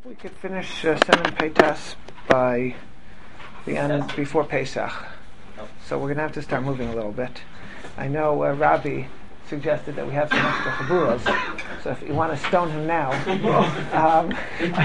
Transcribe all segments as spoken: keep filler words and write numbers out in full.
Hope we could finish uh, Siman Peitas by the end before Pesach. So we're going to have to start moving a little bit. I know uh, Rabbi suggested that we have some extra chaburas, so if you want to stone him now, um,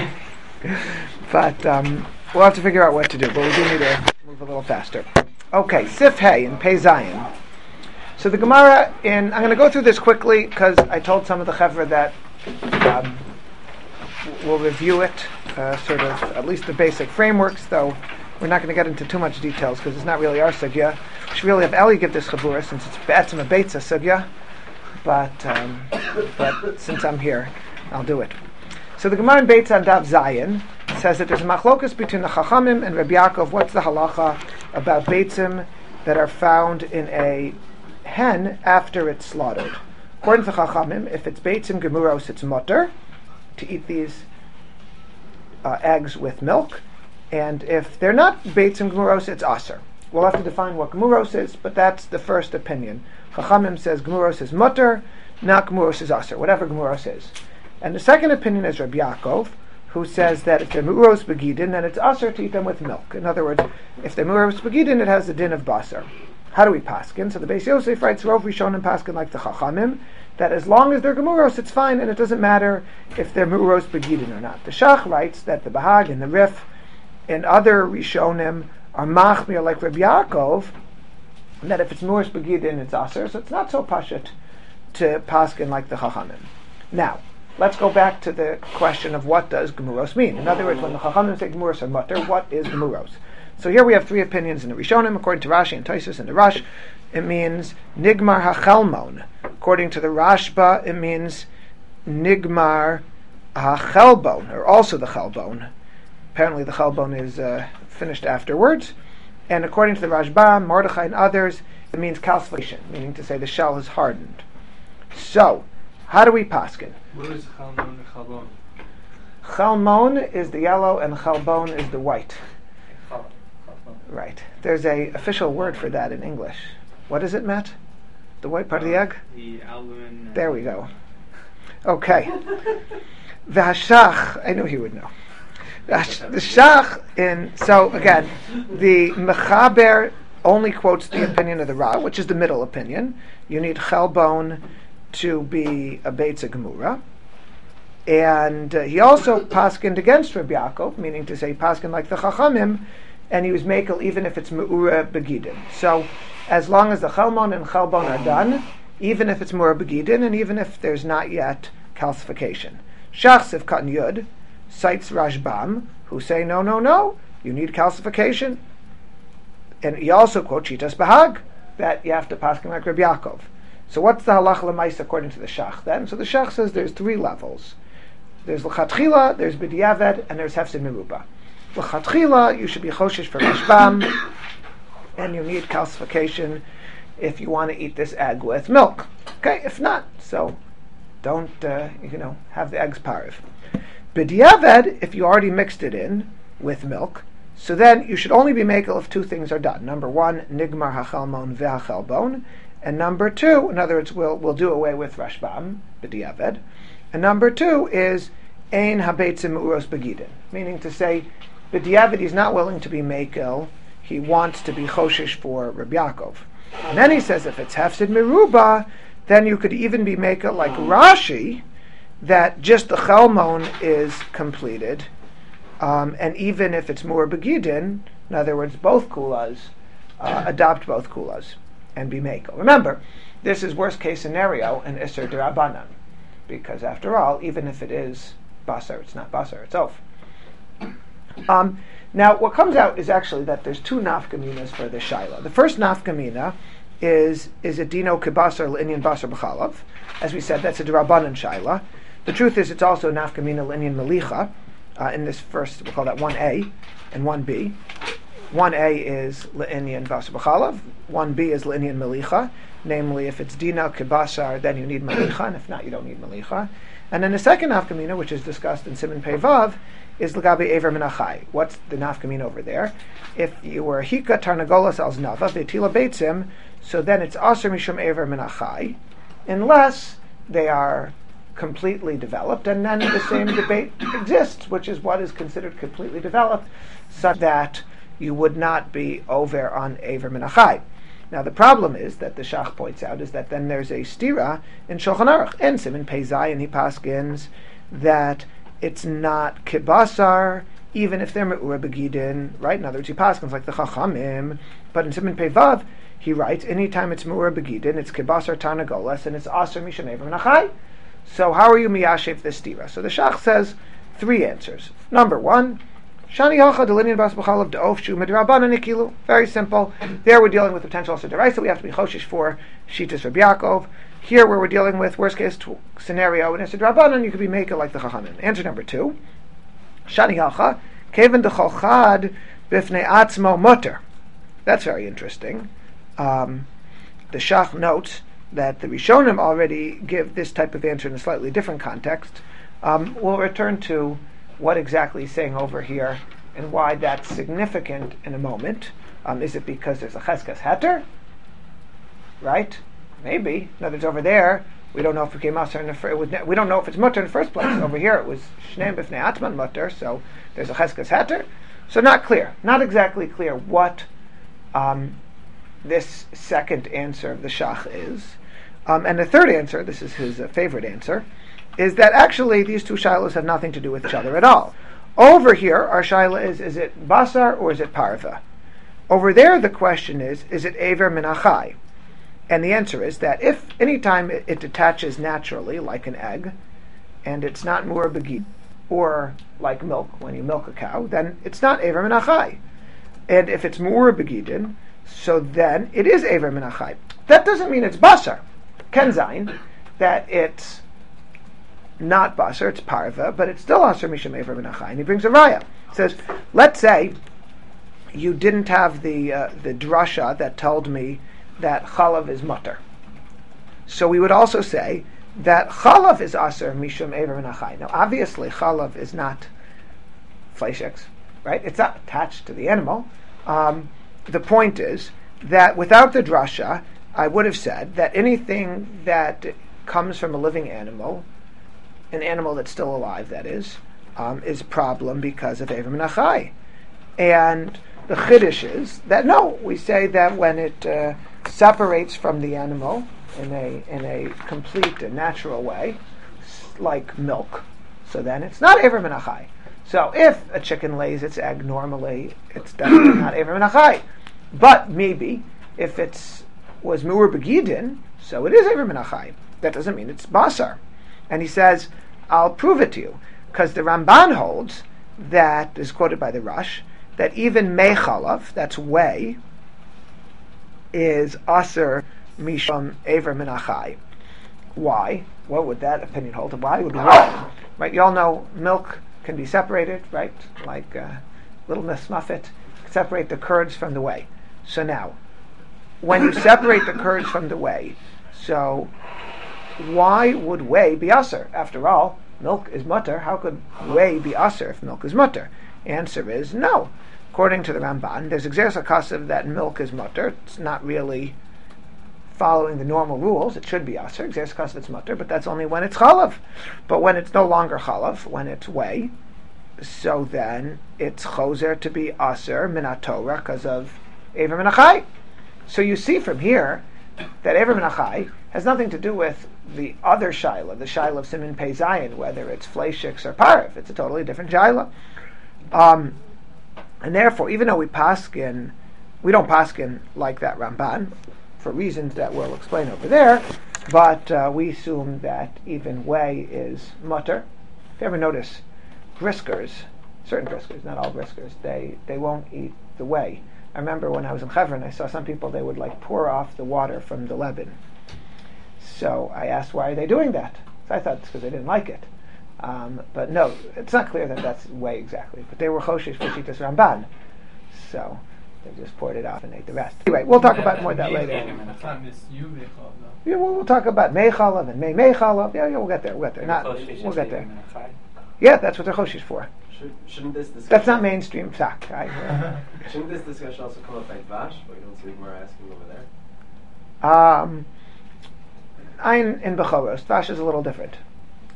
but um, we'll have to figure out what to do. But we do need to move a little faster. Okay, Sif Hey in Pei Zayin. So the Gemara in I'm going to go through this quickly because I told some of the chevra that. Um, We'll review it, uh, sort of, at least the basic frameworks, though we're not going to get into too much details because it's not really our sugya. We should really have Eli give this chabura since it's be'etzim a beitza sugya, but um, but since I'm here, I'll do it. So the Gemara in Beitza on Daf Zayin says that there's a machlokus between the Chachamim and Rabbi Yaakov. What's the halacha about beitzim that are found in a hen after it's slaughtered? According to Chachamim, if it's beitzim gemuros, it's mutter to eat these uh, eggs with milk, and if they're not beitzim gemuros, it's aser. We'll have to define what gemuros is, but that's the first opinion. Chachamim says gemuros is mutter, not gemuros is aser, whatever gemuros is. And the second opinion is Rabbi Yaakov, who says that if they're gemuros begidin, then it's aser to eat them with milk. In other words, if they're gemuros begidin, it has the din of basar. How do we paskin? So the Beis Yosef writes, Rov Rishonim paskin like the Chachamim, that as long as they're gemuros, it's fine, and it doesn't matter if they're muros begidin or not. The Shach writes that the Bahag and the Rif and other Rishonim are machmir like Rabbi Yaakov, and that if it's muros begidin, it's aser, so it's not so pashut to paskin like the Chachamim. Now, let's go back to the question of what does gemuros mean. In other words, when the Chachamim say gemuros are mutter, what is gemuros? So here we have three opinions in the Rishonim. According to Rashi and Tosfos and the Rash, it means nigmar hachelmon. According to the Rashba, it means nigmar hachelbon, or also the chelbon. Apparently the chelbon is uh, finished afterwards. And according to the Rashba, Mordechai and others, it means calcification, meaning to say the shell is hardened. So, how do we paskin? What is chelmon and chelbon? Chelmon is the yellow and chelbon is the white. Right. There's a official word for that in English. What is it, Matt? The white part uh, of the egg? The albumin. There we go. Okay. The hashach, I knew he would know. The shach in, so again, the mechaber only quotes the opinion of the Ra, which is the middle opinion. You need chelbon to be a beitza gemura. And uh, he also paskined against Rabbi Yaakov, meaning to say paskin like the Chachamim, and he was mekel even if it's me'ura begidin. So, as long as the chelmon and chelbon are done, even if it's me'ura begidin, and even if there's not yet calcification. Shach Sivkat Yud cites Rashbam, who say, no, no, no, you need calcification. And he also quotes Shitas Bahag, that you have to paskin like Rabbi Yaakov. So what's the halach l'maisa according to the Shach then? So the Shach says there's three levels. There's l'chatchila, there's b'diavad, and there's hefsid meruba. L'chatchila, you should be choshesh for Rashbam, and you need calcification if you want to eat this egg with milk. Okay, if not, so don't, uh, you know, have the eggs pariv. B'diavad, if you already mixed it in with milk, so then you should only be mekel if two things are done. Number one, nigmar hachelmon ve'hachelbon, and number two, in other words, we'll, we'll do away with Rashbam, b'diavad, and number two is ein habeitzim uros begidin, meaning to say, b'diavad he's not willing to be mekel, he wants to be choshesh for Rabbi Yaakov. And then he says if it's hefsid meruba, then you could even be mekel like Rashi, that just the chelmon is completed, um, and even if it's more begidin, in other words, both kulas, uh, adopt both kulas and be mekel. Remember, this is worst case scenario in Isser D'Rabbanan, because after all, even if it is basar, it's not basar, it's oaf. Um, now, what comes out is actually that there's two nafkaminas for the shaila. The first nafkamina is is a dino kibasar l'inyan basar b'chalav. As we said, that's a D'Rabbanan shaila. The truth is, it's also nafkamina l'inyan melicha. Uh, in this first, we'll call that one A and one B. one A is l'inyan basar b'chalav. one B is l'inyan melicha. Namely, if it's dino kibasar, then you need melicha, and if not, you don't need melicha. And then the second nafkamina, which is discussed in Siman Pei Vav, is l'gabe Ever Min HaChai. What's the nafkamina over there? If you were hika tarnagolas al znava v'tila beitzim, so then it's aser mishum Ever Min HaChai, unless they are completely developed, and then the same debate exists, which is what is considered completely developed, such that you would not be over on Aver Min HaChai. Now the problem is that the Shach points out is that then there's a stira in Shulchan Aruch. In Siman Pei Zayin he paskins that it's not kibasar, even if they're me'ura begidin, right? In other words, he paskins like the Chachamim, but in Siman Pei Vav he writes, anytime it's me'ura begidin, it's kibasar tarnagolas, and it's aser misham Aver Min HaChai. So how are you miyashev this stira? So the Shach says three answers. Number one, Shani Hacha Delinian Bas B'chalav De'of Shu Midrabanan Nikilu. Very simple. There we're dealing with the potential also deraisa. We have to be choshish for Shitas Rabbi Yaakov. Here where we're dealing with worst case t- scenario in Esed Rabbanan, you could be making like the Chachamim. Answer number two, Shani Hacha Kevin Dechol Chad Bifnei Atzmo Mutter. That's very interesting. Um, the Shach notes that the Rishonim already give this type of answer in a slightly different context. Um, we'll return to what exactly he's saying over here and why that's significant in a moment. Um, is it because there's a cheskes heter? Right? Maybe. In other words, over there, we don't know if it came aser in the fir- it was ne- we don't know if it's mutter in the first place. Over here, it was shneim b'fnei atman mutter, so there's a cheskes heter. So not clear. Not exactly clear what um, this second answer of the Shach is. Um, and the third answer, this is his uh, favorite answer, is that actually these two shilas have nothing to do with each other at all. Over here, our shaila is, is it basar or is it parva? Over there, the question is, is it Aver Min HaChai? And the answer is that if any time it, it detaches naturally, like an egg, and it's not mur begid, or like milk, when you milk a cow, then it's not Aver Min HaChai. And if it's mur begidin, so then it is Aver Min HaChai. That doesn't mean it's basar. Ken zayin, that it's not basar, it's parva, but it's still aser misham Aver Min HaChai. And he brings a raya. He says, let's say you didn't have the uh, the drasha that told me that chalav is mutter. So we would also say that chalav is aser misham Aver Min HaChai. Now obviously chalav is not fleishix, right? It's not attached to the animal. Um, the point is that without the drasha, I would have said that anything that comes from a living animal, an animal that's still alive, that is, um, is a problem because of Aver Min HaChai. And the chiddush is that no, we say that when it uh, separates from the animal in a in a complete and natural way, like milk, so then it's not Aver Min HaChai. So if a chicken lays its egg normally, it's definitely not Aver Min HaChai. But maybe if it's was Mur Begidin, so it is Aver Min HaChai. That doesn't mean it's basar. And he says, I'll prove it to you. Because the Ramban holds, that is quoted by the Rush, that even mechalav, that's whey, is aser misham Aver Min HaChai. Why? What would that opinion hold? Why would be wrong? Right? You all know milk can be separated, right? Like uh, Little Miss Muffet, separate the curds from the whey. So now, when you separate the curds from the whey, so why would whey be aser? After all, milk is mutter. How could whey be aser if milk is mutter? Answer is no. According to the Ramban, there's exeris hakasav that milk is mutter. It's not really following the normal rules. It should be aser. Exeris hakasav it's mutter, but that's only when it's chalav. But when it's no longer chalav, when it's whey, so then it's choser to be aser minat Torah because of Aver Min HaChai. So you see from here that Aver Min HaChai has nothing to do with the other shaila, the shaila of Siman Pei Zayin, whether it's fleishix or parv. It's a totally different shaila. Um, and therefore, even though we paskin, we don't paskin like that Ramban, for reasons that we'll explain over there, but uh, we assume that even whey is mutter. If you ever notice, briskers, certain briskers, not all briskers, they, they won't eat the whey. I remember when I was in Chevron, I saw some people, they would like pour off the water from the leban. So I asked, why are they doing that? So I thought it's because they didn't like it. Um, but no, it's not clear that that's whey exactly. But they were choshish for Shitas Ramban. So they just poured it off and ate the rest. Anyway, we'll talk about more of that later. Yeah, we'll, we'll talk about mechalav and mei mechalav. Yeah, yeah, we'll get there. We'll get there. Not, we'll get there. Yeah, that's what they're choshish for. Should, shouldn't this discussion... That's not mainstream fact. Right? Shouldn't this discussion also come up by Dvash, but you don't see more asking over there? Um, Ein in Bechoros. Dvash is a little different.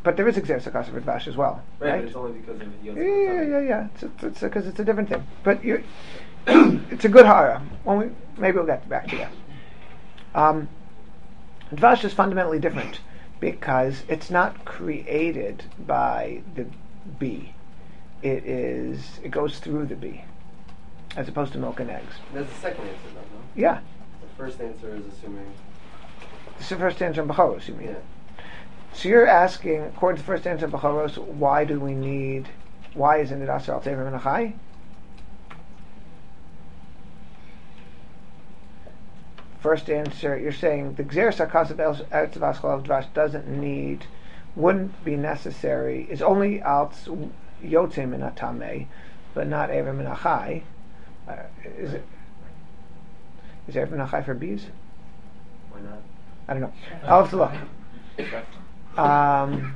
but there is Xeris HaKasav for Dvash as well, Right, right? but it's only because of Yotze Yeah, yeah, Matame. yeah, yeah. It's because it's, it's, it's a different thing. But you, it's a good hara. When we, maybe we'll get back to that. Um, Dvash is fundamentally different because it's not created by the bee. It is. It goes through the bee, as opposed to milk and eggs. That's the second answer, though, no? Yeah. The first answer is assuming. This is the first answer in Bechoros, you mean? Yeah. So you're asking, according to the first answer in Bechoros, why do we need? Why isn't it Asher Al Tever Menachai? First answer, you're saying the Xeris HaKasav Eretz Vaschal Dvash doesn't need, wouldn't be necessary, is only out Yotzim Min HaTamei, but not Ever Min HaChai. Uh, is it? Is Ever Min HaChai for bees? Why not? I don't know. I'll have to look. Um,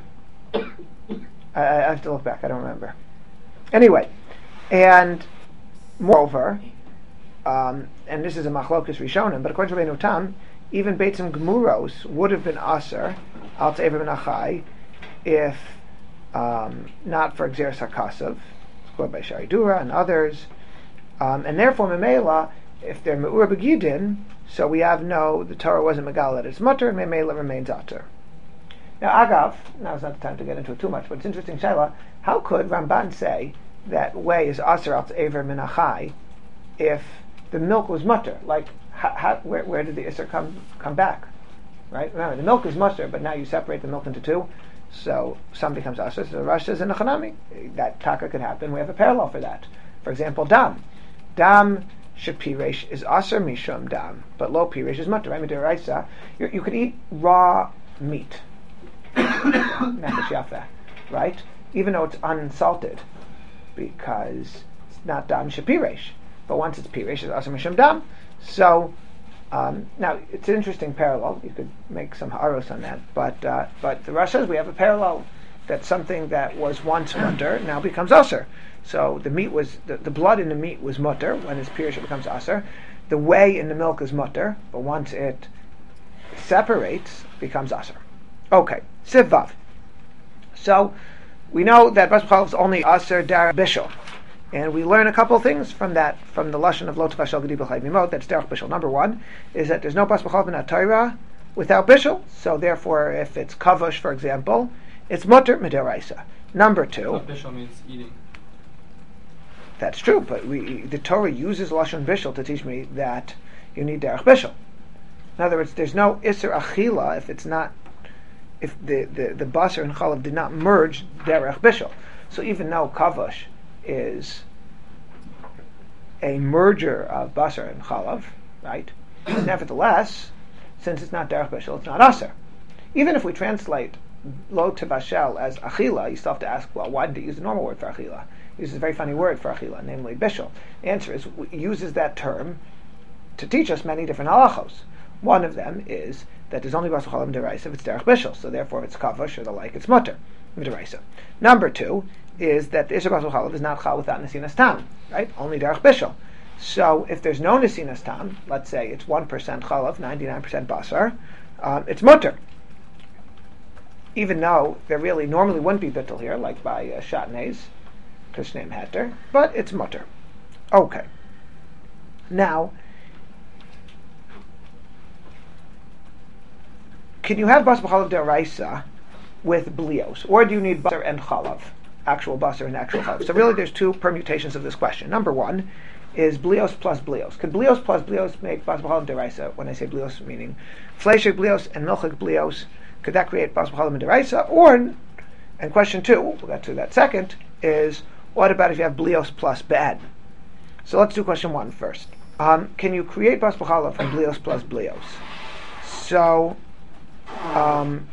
I, I have to look back. I don't remember. Anyway, and moreover, um, and this is a machlokas rishonim, but according to Rabbeinu Tam, even Beitzim Gemuros would have been aser al te'ever min hachai if um, not for Xeris HaKasav, it's quoted by Shari Dura and others, um, and therefore Memela, if they're me'ur begidin, so we have no, the Torah wasn't megal that it's mutter, and Memela remains ater. Now, Agav, now is not the time to get into it too much, but it's interesting, Shaila, how could Ramban say that way is aser al te'ever min hachai if the milk was mutter? Like, how, how, where, where did the isser come come back? Right? Remember, the milk is mutter, but now you separate the milk into two, so some becomes aser. So the Rosh says in the Chanami that taka could happen. We have a parallel for that. For example, dam, dam shepiresh is aser mishum dam, but lo piresh is mutter. Right? Midiraisa, you you could eat raw meat, nefesh yafa, right? Even though it's unsalted, because it's not dam shepiresh. But once it's piresh, it's aser mishum dam. So um, now it's an interesting parallel. You could make some haros on that, but uh, but the Rosh says we have a parallel that something that was once mutter now becomes aser. So the meat was the, the blood in the meat was mutter. When it's piresh, it becomes aser. The whey in the milk is mutter, but once it separates, it becomes aser. Okay, siv vav. So we know that bas b'chalav is only aser dar bishul. And we learn a couple things from that, from the lashon of lo tavashel gedi b'chayv mimot. That's derech bishul. Number one is that there's no bas b'chalav in a Torah without bishul. So therefore, if it's kavush, for example, it's mutter midiraisa. Number two, So bishul means eating. That's true, but we the Torah uses lashon bishul to teach me that you need derech bishul. In other words, there's no iser achila if it's not, if the the, the basar and chalav did not merge derech bishul. So even though kavush is a merger of basar and chalav, right? Nevertheless, since it's not derech bishul, it's not aser. Even if we translate lo tevashel as achila, you still have to ask, well, why did it use the normal word for achila? It uses a very funny word for achila, namely bishul. The answer is, it uses that term to teach us many different halachos. One of them is that there's only basar chalav deraisa if it's derech bishul, so therefore if it's kavush or the like, it's mutter deraisa. Number two is that the Isser Basar Chalav is not chal without Nesinas Tam, right? Only derech bishul. So if there's no Nesinas Tam, let's say it's one percent chalav, ninety-nine percent basar, um, it's mutter. Even though there really normally wouldn't be bittul here, like by uh, Shatnez, Krishnaim Heter, but it's mutter. Okay. Now, can you have Basar Chalav deraisa with blios, or do you need basar and chalav? Actual basar and actual chalav. So really there's two permutations of this question. Number one is blios plus blios. Could blios plus blios make basar b'chalav deraisa? When I say blios, meaning fleshig blios and milchig blios, could that create basar b'chalav deraisa? Or, and question two, we'll get to that second, is what about if you have blios plus bad? So let's do question one first. Um, can you create basar b'chalav from blios plus blios? So, um,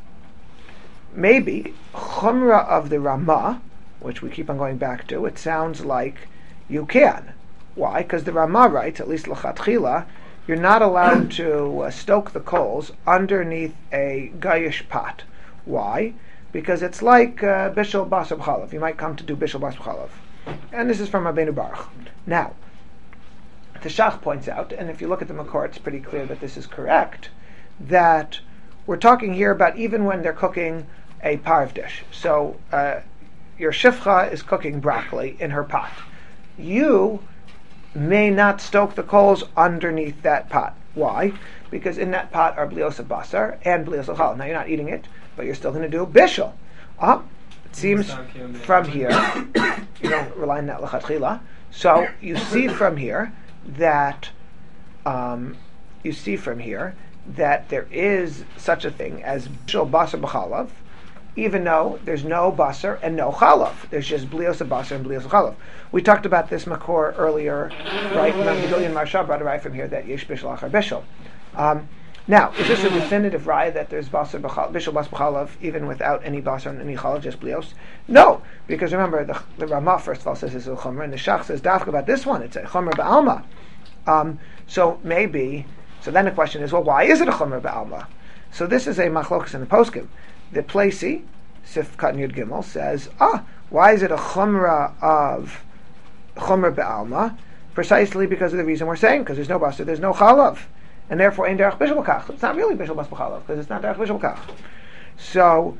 maybe chumrah of the Ramah, which we keep on going back to, it sounds like you can. Why? Because the Ramah writes, at least l'chatchila, you're not allowed to uh, stoke the coals underneath a gayish pot. Why? Because it's like uh, bishul basar b'chalav. You might come to do bishul basar b'chalav. And this is from Rabbeinu Baruch. Now, the Shach points out, and if you look at the Makor, it's pretty clear that this is correct, that we're talking here about even when they're cooking a parv dish. So uh, your shifcha is cooking broccoli in her pot. You may not stoke the coals underneath that pot. Why? Because in that pot are blios of basar and blios of chalav. Now you're not eating it, but you're still going to do bishul. Ah, it seems from here, you don't rely on that lechatchila. So you see from here that um, you see from here that there is such a thing as bishul basar b'chalav, even though there's no basar and no chalav. There's just blios of basar and blios of chalav. We talked about this makor earlier, right? Gidolian Marsha brought it right from here that yesh bishul achar bishul. Um, now, is this a definitive raya that there's basar b'chalav, bishul basar b'chalav even without any basar and any chalav, just blios? No, because remember the, the Ramah first of all says it's a chomer, and the Shach says dafka about this one. It's a chomer ba'alma. Um, so maybe. So then the question is, well, why is it a chomer ba'alma? So this is a machlokas in the poskim. The Placey, Sif Katan Yud Gimel, says, ah, why is it a chumrah of chumrah be'alma? Precisely because of the reason we're saying, because there's no basar, there's no chalav, and therefore ein derech bishul b'kach. It's not really bishul bas b'chalav, because it's not derech bishul b'kach. So,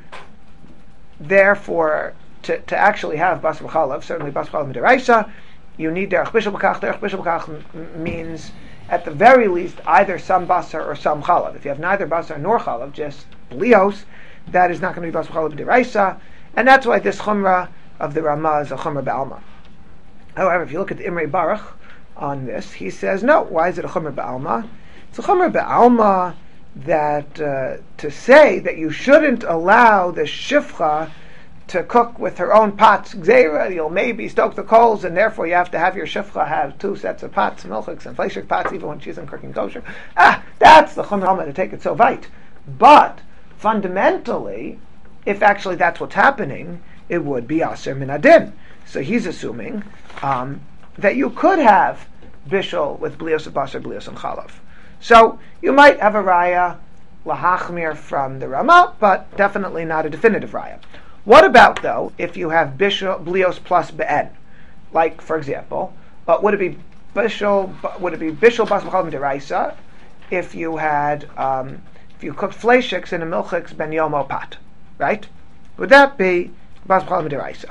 therefore, to, to actually have bas b'chalav, certainly bas b'chalav midaraisa, you need derech bishul b'kach. Derech bishul b'kach m- means, at the very least, either some basar or some chalav. If you have neither basar nor chalav, just blios, that is not going to be bas b'chalav b'diraisa, and that's why this chumrah of the Ramah is a chumrah ba'alma. However, if you look at the Imrei Baruch on this, he says, no, why is it a chumrah ba'alma? It's a chumrah ba'alma that uh, to say that you shouldn't allow the shifcha to cook with her own pots, gzeira, you'll maybe stoke the coals, and therefore you have to have your shifcha have two sets of pots, milchiks and fleishik pots, even when she isn't cooking kosher. Ah, that's the chumrah ba'alma to take it so weit. But fundamentally, if actually that's what's happening, it would be aser min adin. So he's assuming um, that you could have bishul with blios of basar, blios and chalav. So you might have a raya lahachmir from the Ramah, but definitely not a definitive raya. What about though if you have bishul blios plus be'en? Like for example, but would it be bishul? Would it be bishul bas b'chalav deraisa if you had um, if you cooked fleishiks in a milchiks ben yomo pot, right? Would that be bas b'chalav deraisa?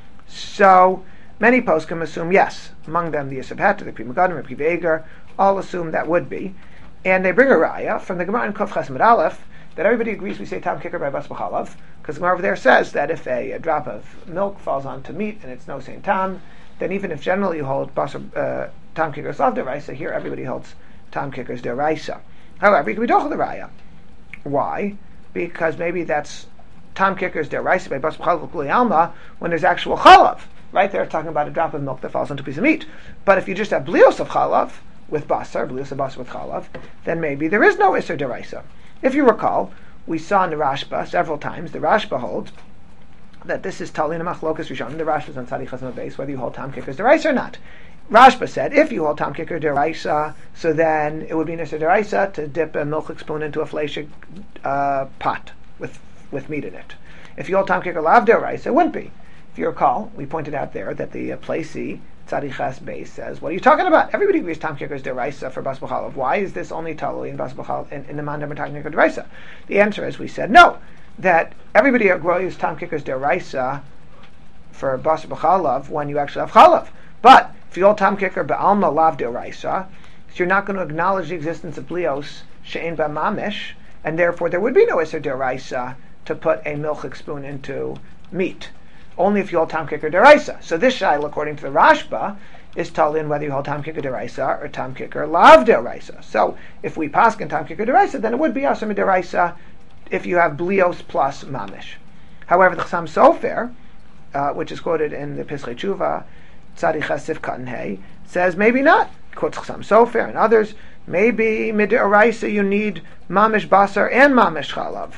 So many poskim assume yes. Among them, the Yisab Hatter, the Pri Megadim, the Pri V'eger, all assume that would be, and they bring a raya from the Gemara in Kuf Ches Mid Aleph that everybody agrees we say tam kicker by bas b'chalav, because the Gemara over there says that if a, a drop of milk falls onto meat and it's no same tam, then even if generally you hold bas uh, tam kickers lav deraisa, here everybody holds tam kickers deraisa. However, you can be doch the raya. Why? Because maybe that's tam kickers deraisa by bas b'chalav k'li alma when there's actual chalav. Right there, talking about a drop of milk that falls onto a piece of meat. But if you just have blios of chalav with basar, blios of basar with chalav, then maybe there is no iser deraisa. If you recall, we saw in the Rashba several times, the Rashba holds that this is talin machlokas rishon. The Rashba is on tzadi chasam base, whether you hold tam kickers deraisa or not. Rashba said, if you hold tam kicker deraisa, so then it would be an iser deraisa to dip a milchik spoon into a fleishik uh, pot with with meat in it. If you hold tam kicker lav deraisa, it wouldn't be. If you recall, we pointed out there that the uh, Placey Tzadi Chas base says, what are you talking about? Everybody agrees tam kicker is deraisa for bas b'chalav. Why is this only talui in bas b'chalav in, in the mandam tam kicker deraisa? The answer is, we said no, that everybody agrees tam kicker is deraisa for bas b'chalav when you actually have chalav. But if you hold tam kicker be'alma lav deraisa, so you're not going to acknowledge the existence of blios she'en ba mamish, and therefore there would be no iser deraisa to put a milchik spoon into meat. Only if you hold tam kicker deraisa. So this shaila, according to the Rashba, is told in whether you hold tam kicker deraisa or tam kicker lav deraisa. So if we paskin tam kicker deraisa, then it would be asur deraisa if you have blios plus mamish. However, the Chasam Sofer, uh, which is quoted in the Pischei Tshuva, Tzadi Chasif Katan Hey, says maybe not. Quotes Chasam Sofer and others. Maybe midiraisa you need mamish basar and mamish chalav.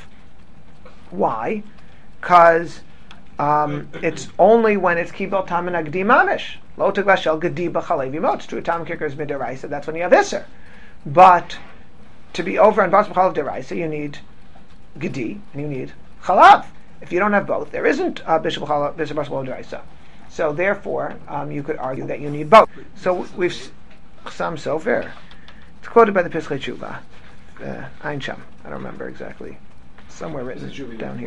Why? Because Um, it's only when it's kibel tam and agdi mamish. Lo tegvashel gedi b'chalev yimot. It's true, tam kicker is midiraisa. That's when you have iser. But to be over on bas b'chalav deraisa, you need gedi and you need chalav. If you don't have both, there isn't uh, bishul b'chalav bishul bas b'chalav deraisa. So therefore, um, you could argue that you need both. So we've some sofer. It's quoted by the Pischei Tshuva, uh, Ein Sham. I don't remember exactly. Somewhere written down here.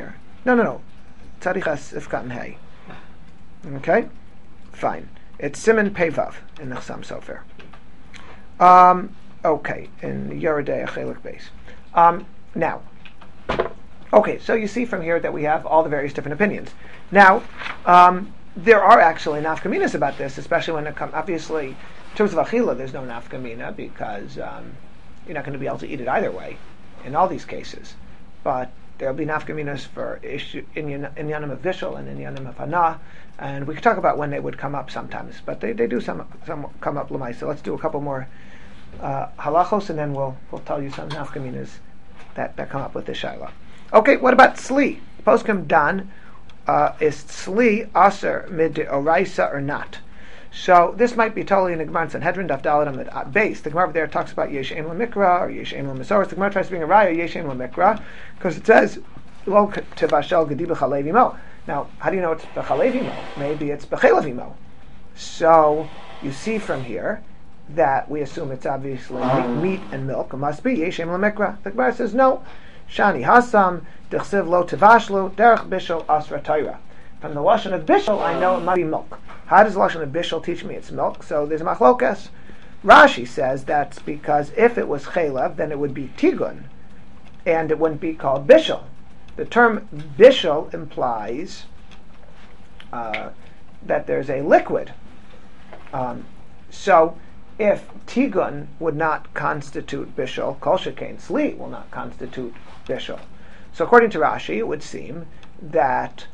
No, no, no. Tzadichas Ifkat and Hey. Okay? Fine. It's Simon Pevav in the Chassam Sofer. Um, okay, in Yeridei Achelik Beis. Um, now, okay, so you see from here that we have all the various different opinions. Now, um, there are actually nafkaminas about this, especially when it comes, obviously, in terms of achila, there's no nafkamina because um, you're not going to be able to eat it either way in all these cases. But there'll be nafkaminas for ishu, inyanim of vishal and inyanim of hana, and we could talk about when they would come up sometimes, but they, they do some, some come up lamai. So let's do a couple more uh, halachos, and then we'll we'll tell you some nafkaminas that, that come up with this shaila. Okay, what about tzli? Poskim dan, uh, is tzli aser mid oraisa or not? So this might be totally in the Gemara in Sanhedrin, Daf Daled on the base. The Gemara there talks about yesh ein lemikra or yesh ein lemesoros. The Gemara tries to bring a raya yesh ein lemikra because it says lo tevashel gedi b'chalev imo. Now, how do you know it's b'chalev imo? Maybe it's b'chalev imo. So you see from here that we assume it's obviously meat, meat and milk. It must be yesh ein lemikra. The Gemara says no. Shani hasam dechsiv lo tevashlu derech bishul asra Torah. From the lashon of bishul, I know it must be milk. How does the lashon of bishul teach me it's milk? So there's a machlokas. Rashi says that's because if it was chelev, then it would be tigun, and it wouldn't be called bishul. The term bishul implies uh, that there's a liquid. Um, so if tigun would not constitute bishul, kol shekain tzli will not constitute bishul. So according to Rashi, it would seem that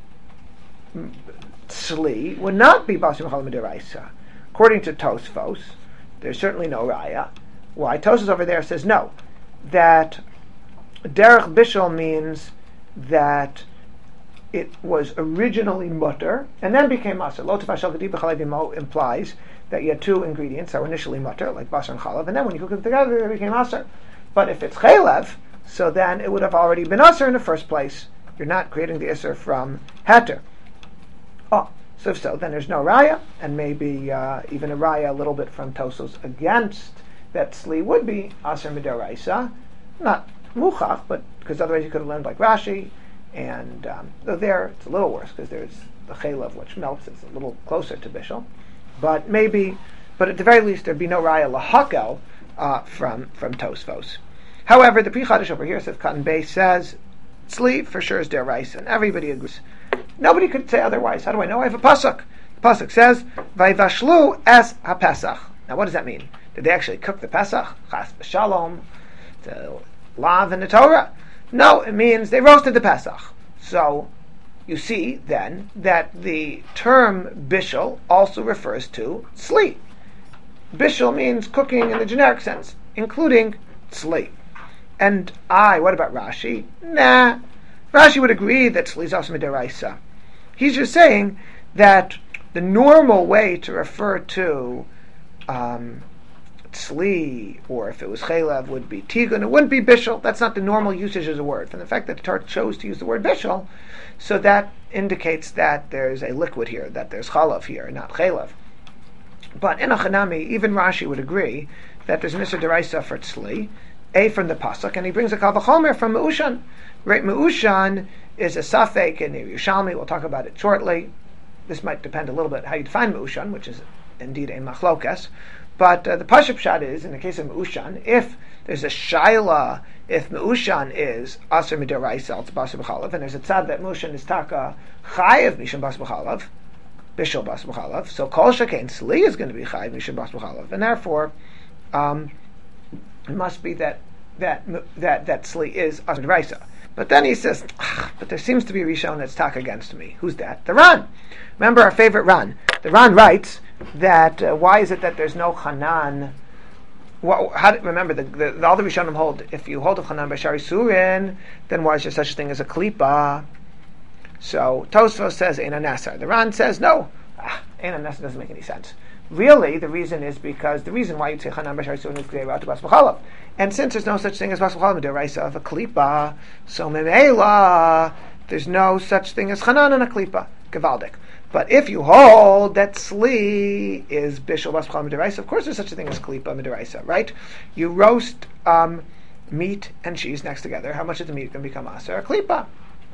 tzli would not be basim chalim deraisa. According to Tosfos, there's certainly no raya. Why? Tosfos over there says no, that derech bishul means that it was originally mutter and then became maser. Lo tefashel gedi b'chalev imo implies that you had two ingredients that were initially mutter, like basar and chalav, and then when you cook them together, they became maser. But if it's chalev, so then it would have already been aser in the first place. You're not creating the iser from heter. Oh, so if so, then there's no raya, and maybe uh, even a raya a little bit from Tosos against that tzli would be aser midaraisa, not muchach, but because otherwise you could have learned like Rashi, and um, though there it's a little worse because there's the chaylev which melts, it's a little closer to bishul, but maybe, but at the very least there'd be no raya lahakel uh, from from Tosfos. However, the Pri Chadash over here, says Cotton Bay says tzli for sure is deraisa, and everybody agrees. Nobody could say otherwise. How do I know? I have a pasuk. The pasuk says, "Vayvashlu es haPesach." Now, what does that mean? Did they actually cook the Pesach? Chas v'shalom, the lav in the Torah? No, it means they roasted the Pesach. So, you see then that the term bishul also refers to tzli. Bishul means cooking in the generic sense, including tzli. And I, what about Rashi? Nah. Rashi would agree that tzli is also midaraisa. He's just saying that the normal way to refer to um, tzli, or if it was chaylev, would be tigun. It wouldn't be bishul. That's not the normal usage as a word. From the fact that the Torah chose to use the word bishul, so that indicates that there's a liquid here, that there's chalav here, not chaylev. But in a chanami, even Rashi would agree that there's Misr deraisa for tzli, a from the pasuk, and he brings a kal v'chomer from Me'ushan. Right, Me'ushan is a safek in the Yerushalmi. We'll talk about it shortly. This might depend a little bit how you define Me'ushan, which is indeed a machlokas. But uh, the Pashup Pshat is, in the case of Me'ushan, if there's a shaila, if Me'ushan is aser midaraisa, it's basar b'chalav, and there's a tzad that Me'ushan is taka chayev mishum basar b'chalav, bishul basar b'chalav, so kol shekain tzli is going to be chayev mishum basar b'chalav, and therefore um, it must be that that that that tzli is aser midaraisa. But then he says, ah, but there seems to be a Rishon that's talk against me. Who's that? The Ran. Remember our favorite Ran. The Ran writes that uh, why is it that there's no Hanan? Well, how do, remember, the, the, all the Rishonim hold, if you hold of Hanan Bashari Surin, then why is there such a thing as a Klipa? So Tosfos says, Ein Nesar. The Ran says, no, ah, Ein Nesar doesn't make any sense. Really, the reason is because the reason why you'd say Hanan Bashari Surin is Gdei Ratu Bas B'chalav. And since there's no such thing as Bas B'chalav, Deraisa of a Klipa, so Memela, there's no such thing as Hanan and a Klipa. Gevaldik. But if you hold that tzli is bishul bas b'chalav midaraisa, of course there's such a thing as klipa midaraisa, right? You roast um, meat and cheese next together. How much of the meat can become aser? A klipa.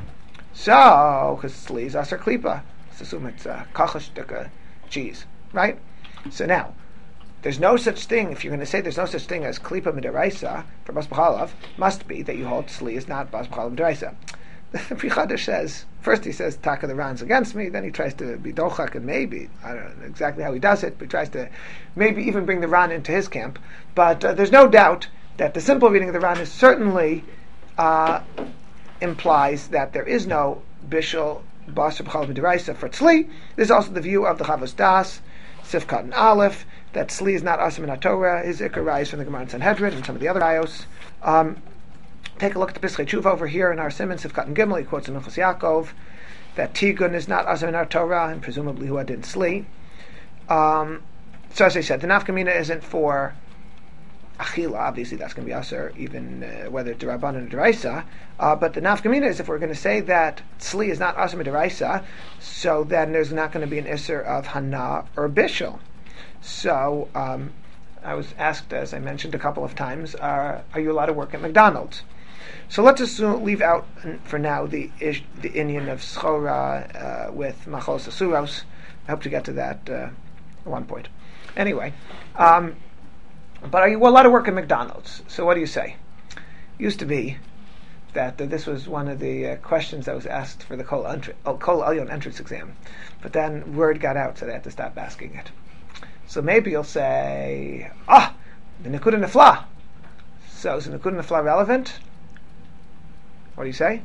So, because Sli is Aser Klipa. Let's assume it's a Kachashtika cheese, right? So now, there's no such thing, if you're going to say there's no such thing as Klipa Midaraisa for Bas B'chalav, must be that you hold Sli is not Bas B'chalav Midaraisa. The Pri Chadash says, first he says, Taka the Ran's against me, then he tries to be Dochak, and maybe, I don't know exactly how he does it, but he tries to maybe even bring the Ran into his camp. But uh, there's no doubt that the simple reading of the Ran is certainly uh, implies that there is no Bishul Basar B'chalav Midaraisa for Tzli. This is also the view of the Chavos Das, Sifkat and Aleph, that Tzli is not Asim in Torah. His Ikar rise from the Gemara and Sanhedrin and some of the other ayos. Um, Take a look at the Pischei Tshuva over here in our Simon Sifkat and Gimel. He quotes in Minchas Yaakov that Tigun is not Azam in our Torah, and presumably who didn't Sli. Um, so as I said, the Nafkamina isn't for Achila. Obviously, that's going to be Aser, even uh, whether it's Derabanan or Deraisa. Uh, but the Nafkamina is if we're going to say that Sli is not Azam in Deraisa, so then there's not going to be an Isser of Hana or Bishul. So um, I was asked, as I mentioned a couple of times, uh, are you allowed to work at McDonald's? So let's assume, leave out for now the ish, the Indian of Schora uh, with Machos Asuros. I hope to get to that uh, at one point. Anyway, um, but are you allowed to work at McDonald's? So what do you say? Used to be that uh, this was one of the uh, questions that was asked for the Kol Elyon oh, Kol Elyon entrance exam, but then word got out, so they had to stop asking it. So maybe you'll say, ah, the Nikud Nefla. So is the Nikud Nefla relevant? What do you say?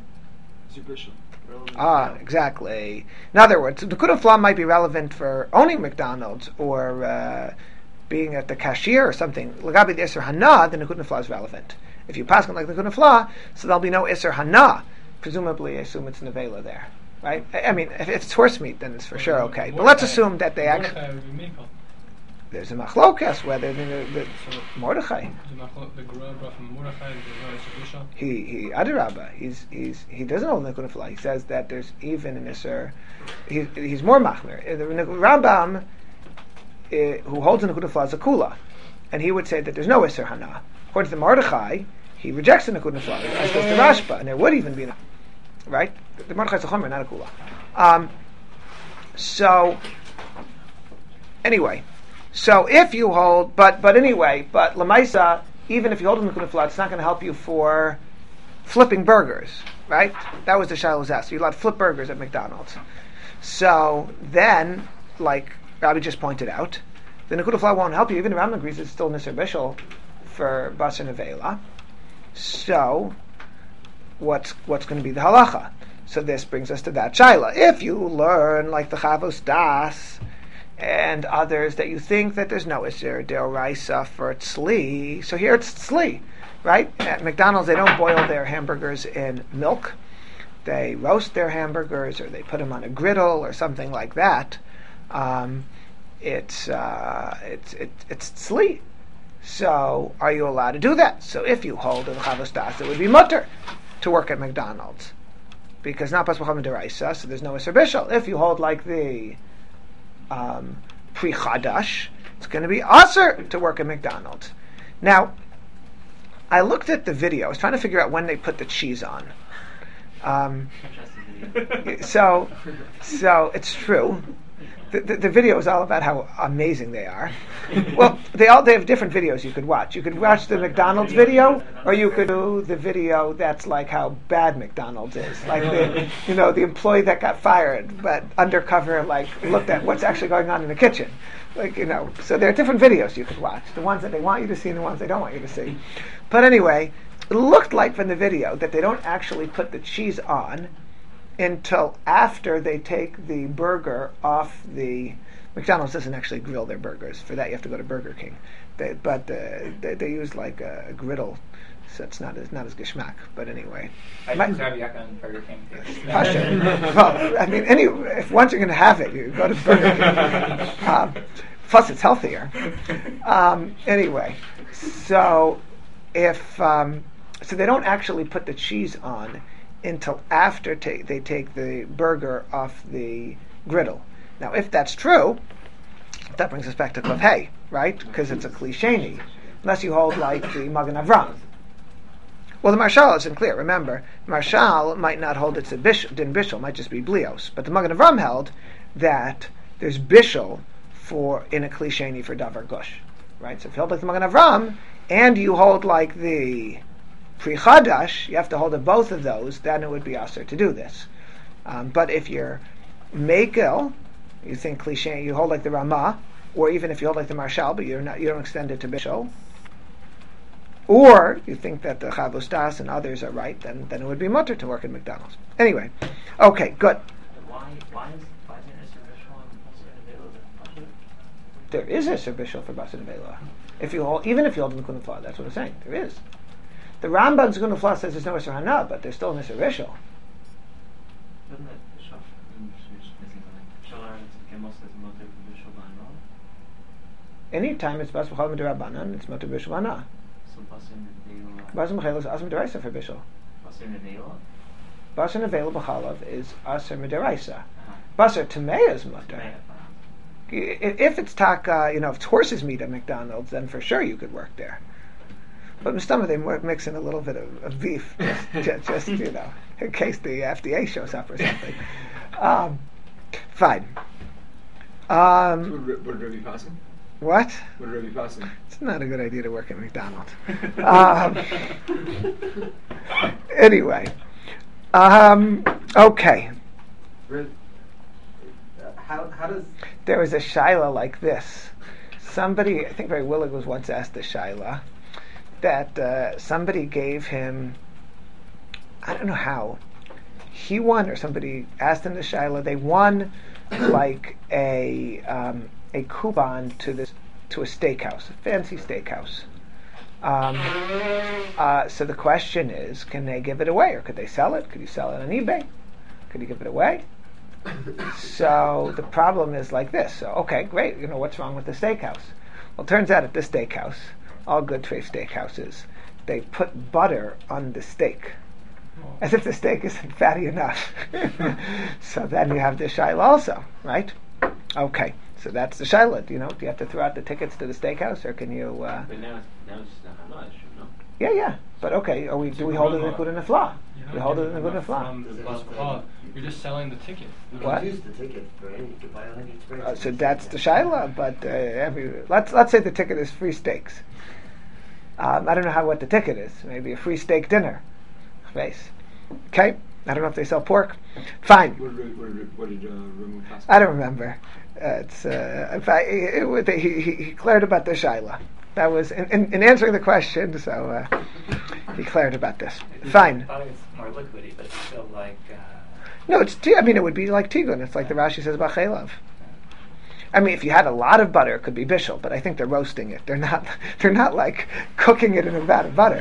Ah, exactly. In other words, the Nikud Nefla might be relevant for owning McDonald's or uh, being at the cashier or something. L'gabi the Isser Hana, the Nikud Nefla is relevant. If you pass it like the Nikud Nefla, so there'll be no Isser Hana. Presumably, I assume it's Nevela there, right? I mean, if it's horse meat, then it's for sure okay. But let's assume that they actually... There's a machlokas whether the, the, the Mordechai. He he Adarabba. He's he's he doesn't hold Nikud Nefla. He says that there's even an Isser. He, he's more machmir. The Rambam, uh, who holds the Nikud Nefla, is a kula, and he would say that there's no Isser Hana. According to the Mordechai, he rejects the Nikud Nefla, as does the Rashba, and there would even be a, right. The Mordechai is a chomer, not a kula. Um, so anyway. So if you hold, but but anyway, but Lamaisa, even if you hold a Nikud Nefla, it's not going to help you for flipping burgers, right? That was the Shiloh's asked. You're allowed to flip burgers at McDonald's. So then, like Rabbi just pointed out, the Nikud Nefla won't help you. Even the Rambam agrees it's still Nisr Bishul for Basar Nevela. So what's what's going to be the halacha? So this brings us to that shaila. If you learn like the Chavos Das and others that you think that there's no Isser Deoraisa for Tzli. So here it's Tzli, right? At McDonald's they don't boil their hamburgers in milk. They roast their hamburgers or they put them on a griddle or something like that. Um, it's uh, it's it, it's Tzli. So are you allowed to do that? So if you hold in Chavos Das, it would be mutter to work at McDonald's because not Pas B'chalav Midaraisa, so there's no Isser Bishul. If you hold like the Um, Pri Chadash, it's going to be aser to work at McDonald's. Now, I looked at the video. I was trying to figure out when they put the cheese on. Um, so, so it's true. The, the, the video is all about how amazing they are. Well, they all they have different videos you could watch. You could watch the McDonald's video, or you could do the video that's like how bad McDonald's is, like the you know the employee that got fired, but undercover like looked at what's actually going on in the kitchen, like you know. So there are different videos you could watch. The ones that they want you to see, and the ones they don't want you to see. But anyway, it looked like from the video that they don't actually put the cheese on until after they take the burger off the... McDonald's doesn't actually grill their burgers. For that, you have to go to Burger King. They, but uh, they, they use like a, a griddle, so it's not as not as geschmack. But anyway, I My, just grab yak on Burger King. well, I mean, any if once you're going to have it, you go to Burger King. um, plus, it's healthier. Um, anyway, so if um, so, they don't actually put the cheese on until after ta- they take the burger off the griddle. Now, if that's true, that brings us back to Klav Hey, right? Because it's a klisheni. Unless you hold like the Magen Avram, Well, the Marshal isn't clear. Remember, Marshal might not hold it's a bish, din bishul, might just be blios. But the Magen Avram held that there's bishul for in a klisheni for davar gush, right? So if you hold like the Magen Avram and you hold like the Pri Chadash, you have to hold of both of those. Then it would be aser to do this. Um, but if you're Mekel, you think cliche, you hold like the Ramah, or even if you hold like the Marshal, but you're not, you don't extend it to Bishol, or you think that the Chavos Das and others are right, then then it would be mutter to work at McDonald's. Anyway, okay, good. Why, why is why is there Bishul and Basar There is a Bishol for Basar Nevela. If you hold, even if you hold in the Kunafla, that's what I'm saying. There is. The Ramban's Kunafla says there's no Isser Hana, but there's still an Isser Bishol. Doesn't that Bishul Any time it's Bas B'chal M'Derabanan, it's Mutter Bishul Hana. So Basar Nevela. Bas B'chal is Asr M'Deraisa for Bishul. Basar Nevela. Basar Nevela B'chalav is Asr M'Deraisa. Basar Tamei is Mutter. If it's taka, you know, if it's horse's meat at McDonald's, then for sure you could work there. But in some of them mix in a little bit of, of beef, just, just you know, in case the F D A shows up or something. Um, fine. Um, would, would Rebbe Passim? What? Would Rebbe Passim? It's not a good idea to work at McDonald's. um, anyway, um, okay. How how does There was a shaila like this. Somebody, I think Ray Willig was once asked a shaila that uh, somebody gave him, I don't know how, he won or somebody asked him the shaila. They won like a um, a coupon to this to a steakhouse, a fancy steakhouse. Um, uh, so the question is, can they give it away or could they sell it? Could you sell it on eBay? Could you give it away? So the problem is like this. So okay, great. You know what's wrong with the steakhouse? Well, it turns out at this steakhouse, all good treif steakhouses, they put butter on the steak, as if the steak isn't fatty enough. So then you have the shaila also, right? Okay, so that's the shaila. You know, do you have to throw out the tickets to the steakhouse, or can you? Uh, But now it's now it's not an issue, no? yeah, yeah. But okay, are we? Do we hold it in the good and the flaw? We hold it in the good and the flaw. You're just selling the ticket. What? Use the ticket for any to buy any experience. Uh, so that's the shaila, but uh, every let's let's say the ticket is free steaks. Um, I don't know how what the ticket is. Maybe a free steak dinner. Face. Okay. I don't know if they sell pork. Fine. What did, what did, what did uh, Rebbe Passim? I don't remember. Uh, it's uh, in fact, it, it, it, he, he he declared about the shaila. That was in, in, in answering the question. So uh, he declared about this. Fine. I thought it's more liquidy, but it's still like. Uh, No, it's. T- I mean, it would be like tigun. It's like the Rashi says about chaylav. I mean, if you had a lot of butter, it could be bishul, but I think they're roasting it. They're not. They're not like cooking it in a vat of butter.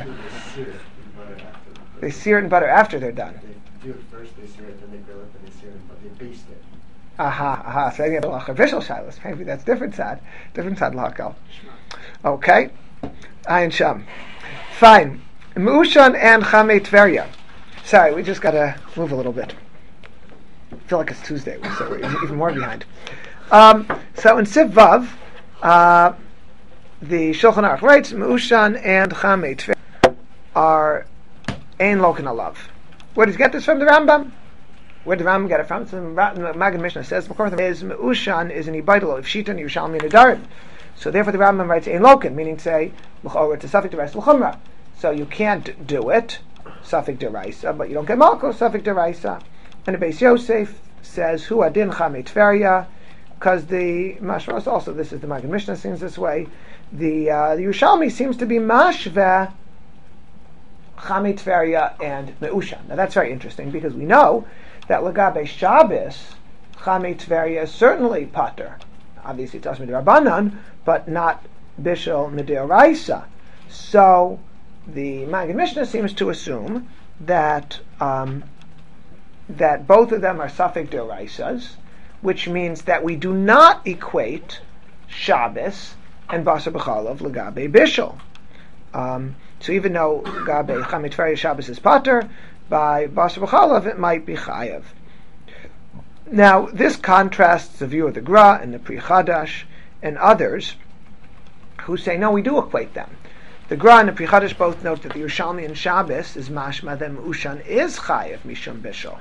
They sear it in butter after they're done. They do it first, they sear it, then they grill it, then they sear it, but they baste it. Aha, aha. So then you have a bishul shilas. Maybe that's different side. Different side lahakal. Okay. Ayin sham. Fine. Mushan and Chamei Tveria. Sorry, we just got to move a little bit. I feel like it's Tuesday, so we're even more behind. Um, so in Siv Vav, uh, the Shulchan Aruch writes, Mushan and Chamei Tveria are Ein Loken Alav. Where does he get this from? The Rambam? Where did the Rambam get it from? It's in the Maggid Mishnah says, is Mushan is an Ibaidal of Shita and Yerushalmi and Adarim. So therefore the Rambam writes Ein Loken, meaning to say, L'chor to Safik Derais L'chumra. So you can't do it, Safik Deraisa, but you don't get Malko, Safik Deraisa. And the Beis Yosef says, Hu Adin Chamei Tveria, because the Mashros also, this is the Maggid Mishnah seems this way, the, uh, the Yerushalmi seems to be Mashveh Chamei Tveria and Me'ushan. Now that's very interesting, because we know that Lagabe Shabbos, Chamei Tveria is certainly Pater. Obviously it's Asmi Rabbanan, but not Bishul Midiraisa. So the Maggid Mishnah seems to assume that um, that both of them are Safek Deoraisas, which means that we do not equate Shabbos and Basar B'chalav Lagabe Bishul. Um, so even though Gabe Chamei Tveria Shabbos is Pater, by Basar B'chalav it might be Chayav. Now this contrasts the view of the Gra and the Pri Chadash and others who say no, we do equate them. the Gra and the Pri Chadash both note that the Yerushalmi and Shabbos is mashma that Me'ushan is chayiv mishum bishul.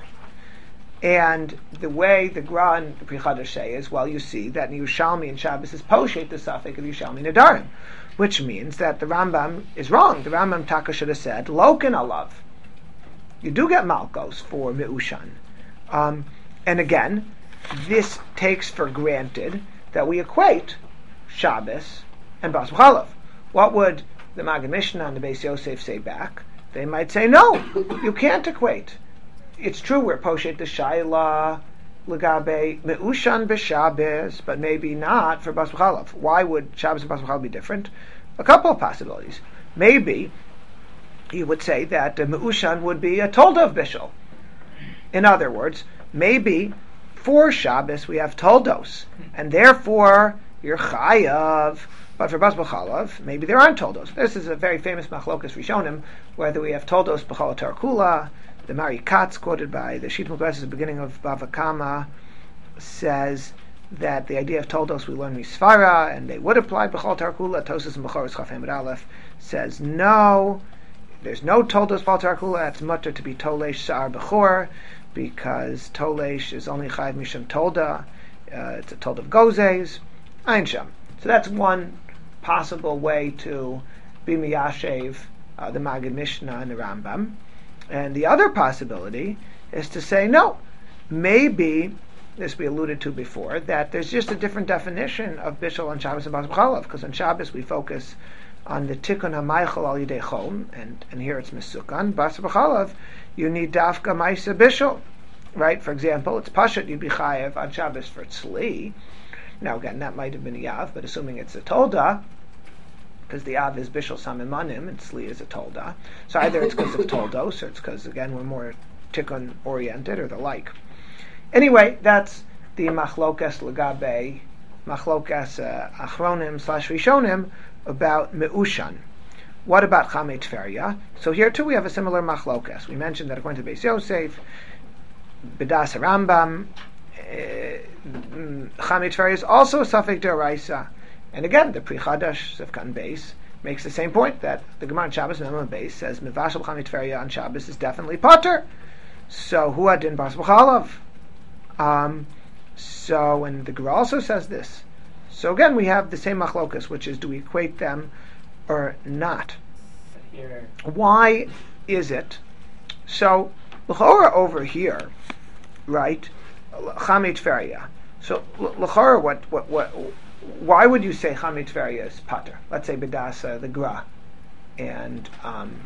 And the way the Gra and the Pri Chadash say is, well, you see that in Yerushalmi and Shabbos is poshet the suffix of Yerushalmi Nadarim, which means that the Rambam is wrong. The Rambam Taka should have said, Lokin alav. You do get Malkos for Me'ushan. Um, and again, this takes for granted that we equate Shabbos and Bas B'chalav. What would the Maggid Mishnah and the Beis Yosef say back? They might say, no, you can't equate. It's true we're poshet the Shaila Legabe Me'ushan b'Shabbos, but maybe not for Bas B'chalav. Why would Shabbos and Bas B'chalav be different? A couple of possibilities. Maybe you would say that uh, Me'ushan would be a Tolda of Bishul. In other words, maybe for Shabbos we have Toldos, and therefore you're Chayav. But for Bas B'chalav, maybe there aren't Toldos. This is a very famous Machlokas Rishonim, whether we have Toldos B'chal Tarakula. The Mari Katz, quoted by the Shit Mugles at the beginning of Bava Kama, says that the idea of Toldos we learn Misfara, and they would apply B'chal Tarakula. Tosis and B'choros Chaf Hamid Aleph says no, there's no Toldos B'chal Tarakula. It's mutter to be Tolesh Sa'ar B'chor, because Tolesh is only Chayiv Misham Tolda. Uh, it's a Tolda of Gozes. Ein Sham. So that's one possible way to be Miyashev uh, the Maggid Mishnah and the Rambam. And the other possibility is to say, no, maybe, this we alluded to before, that there's just a different definition of Bishul on Shabbos and Bas B'chalav, because on Shabbos we focus on the Tikkun HaMaychel Al Yidei Chom, and, and here it's Mesukan. Bas B'chalav, you need Dafka Maisa Bishul, right? For example, it's Pashat, you'd be Chayev on Shabbos for Tzli. Now again, that might have been a Yav, but assuming it's a Tolda, because the Av is Bishul Samimanim and Tzli is a Tolda. So either it's because of Toldos, or it's because, again, we're more Tikkun oriented, or the like. Anyway, that's the Machlokas Legabe, Machlokas uh, Achronim slash Rishonim about Me'ushan. What about Chamei Tferia? So here too we have a similar Machlokas. We mentioned that according to Beis Yosef, B'das Rambam, uh, Chamei Tferia is also a Safek D'Oraisa. And again, the Pri Chadash Sefkan Beis makes the same point, that the Gemara on Shabbos Memon Beis says Mivashal Chamei Tferia on Shabbos is definitely Potter. So who adin Bas B'chalav? Um, so and the Gemara also says this. So again, we have the same machlokas, which is, do we equate them or not? Here. Why is it? So l'chora over here, right? Chamei Tferia. So l'chora, what what what? Why would you say Chamei Tferia is Pater? Let's say B'dasa, the Gra, and um,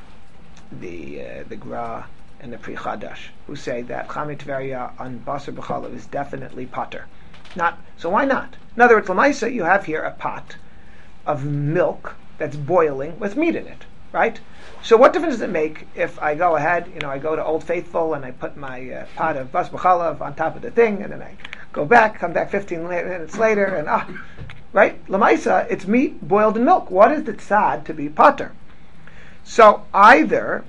the uh, the Gra and the Pri Chadash, who say that Chamei Tferia on Basar B'chalav is definitely Pater. Not so. Why not? In other words, L'maisa, you have here a pot of milk that's boiling with meat in it, right? So what difference does it make if I go ahead, you know, I go to Old Faithful and I put my uh, pot of Bas B'chalav on top of the thing, and then I go back, come back fifteen minutes later, and ah, right? L'maisa, it's meat boiled in milk. What is the tzad to be pater? So either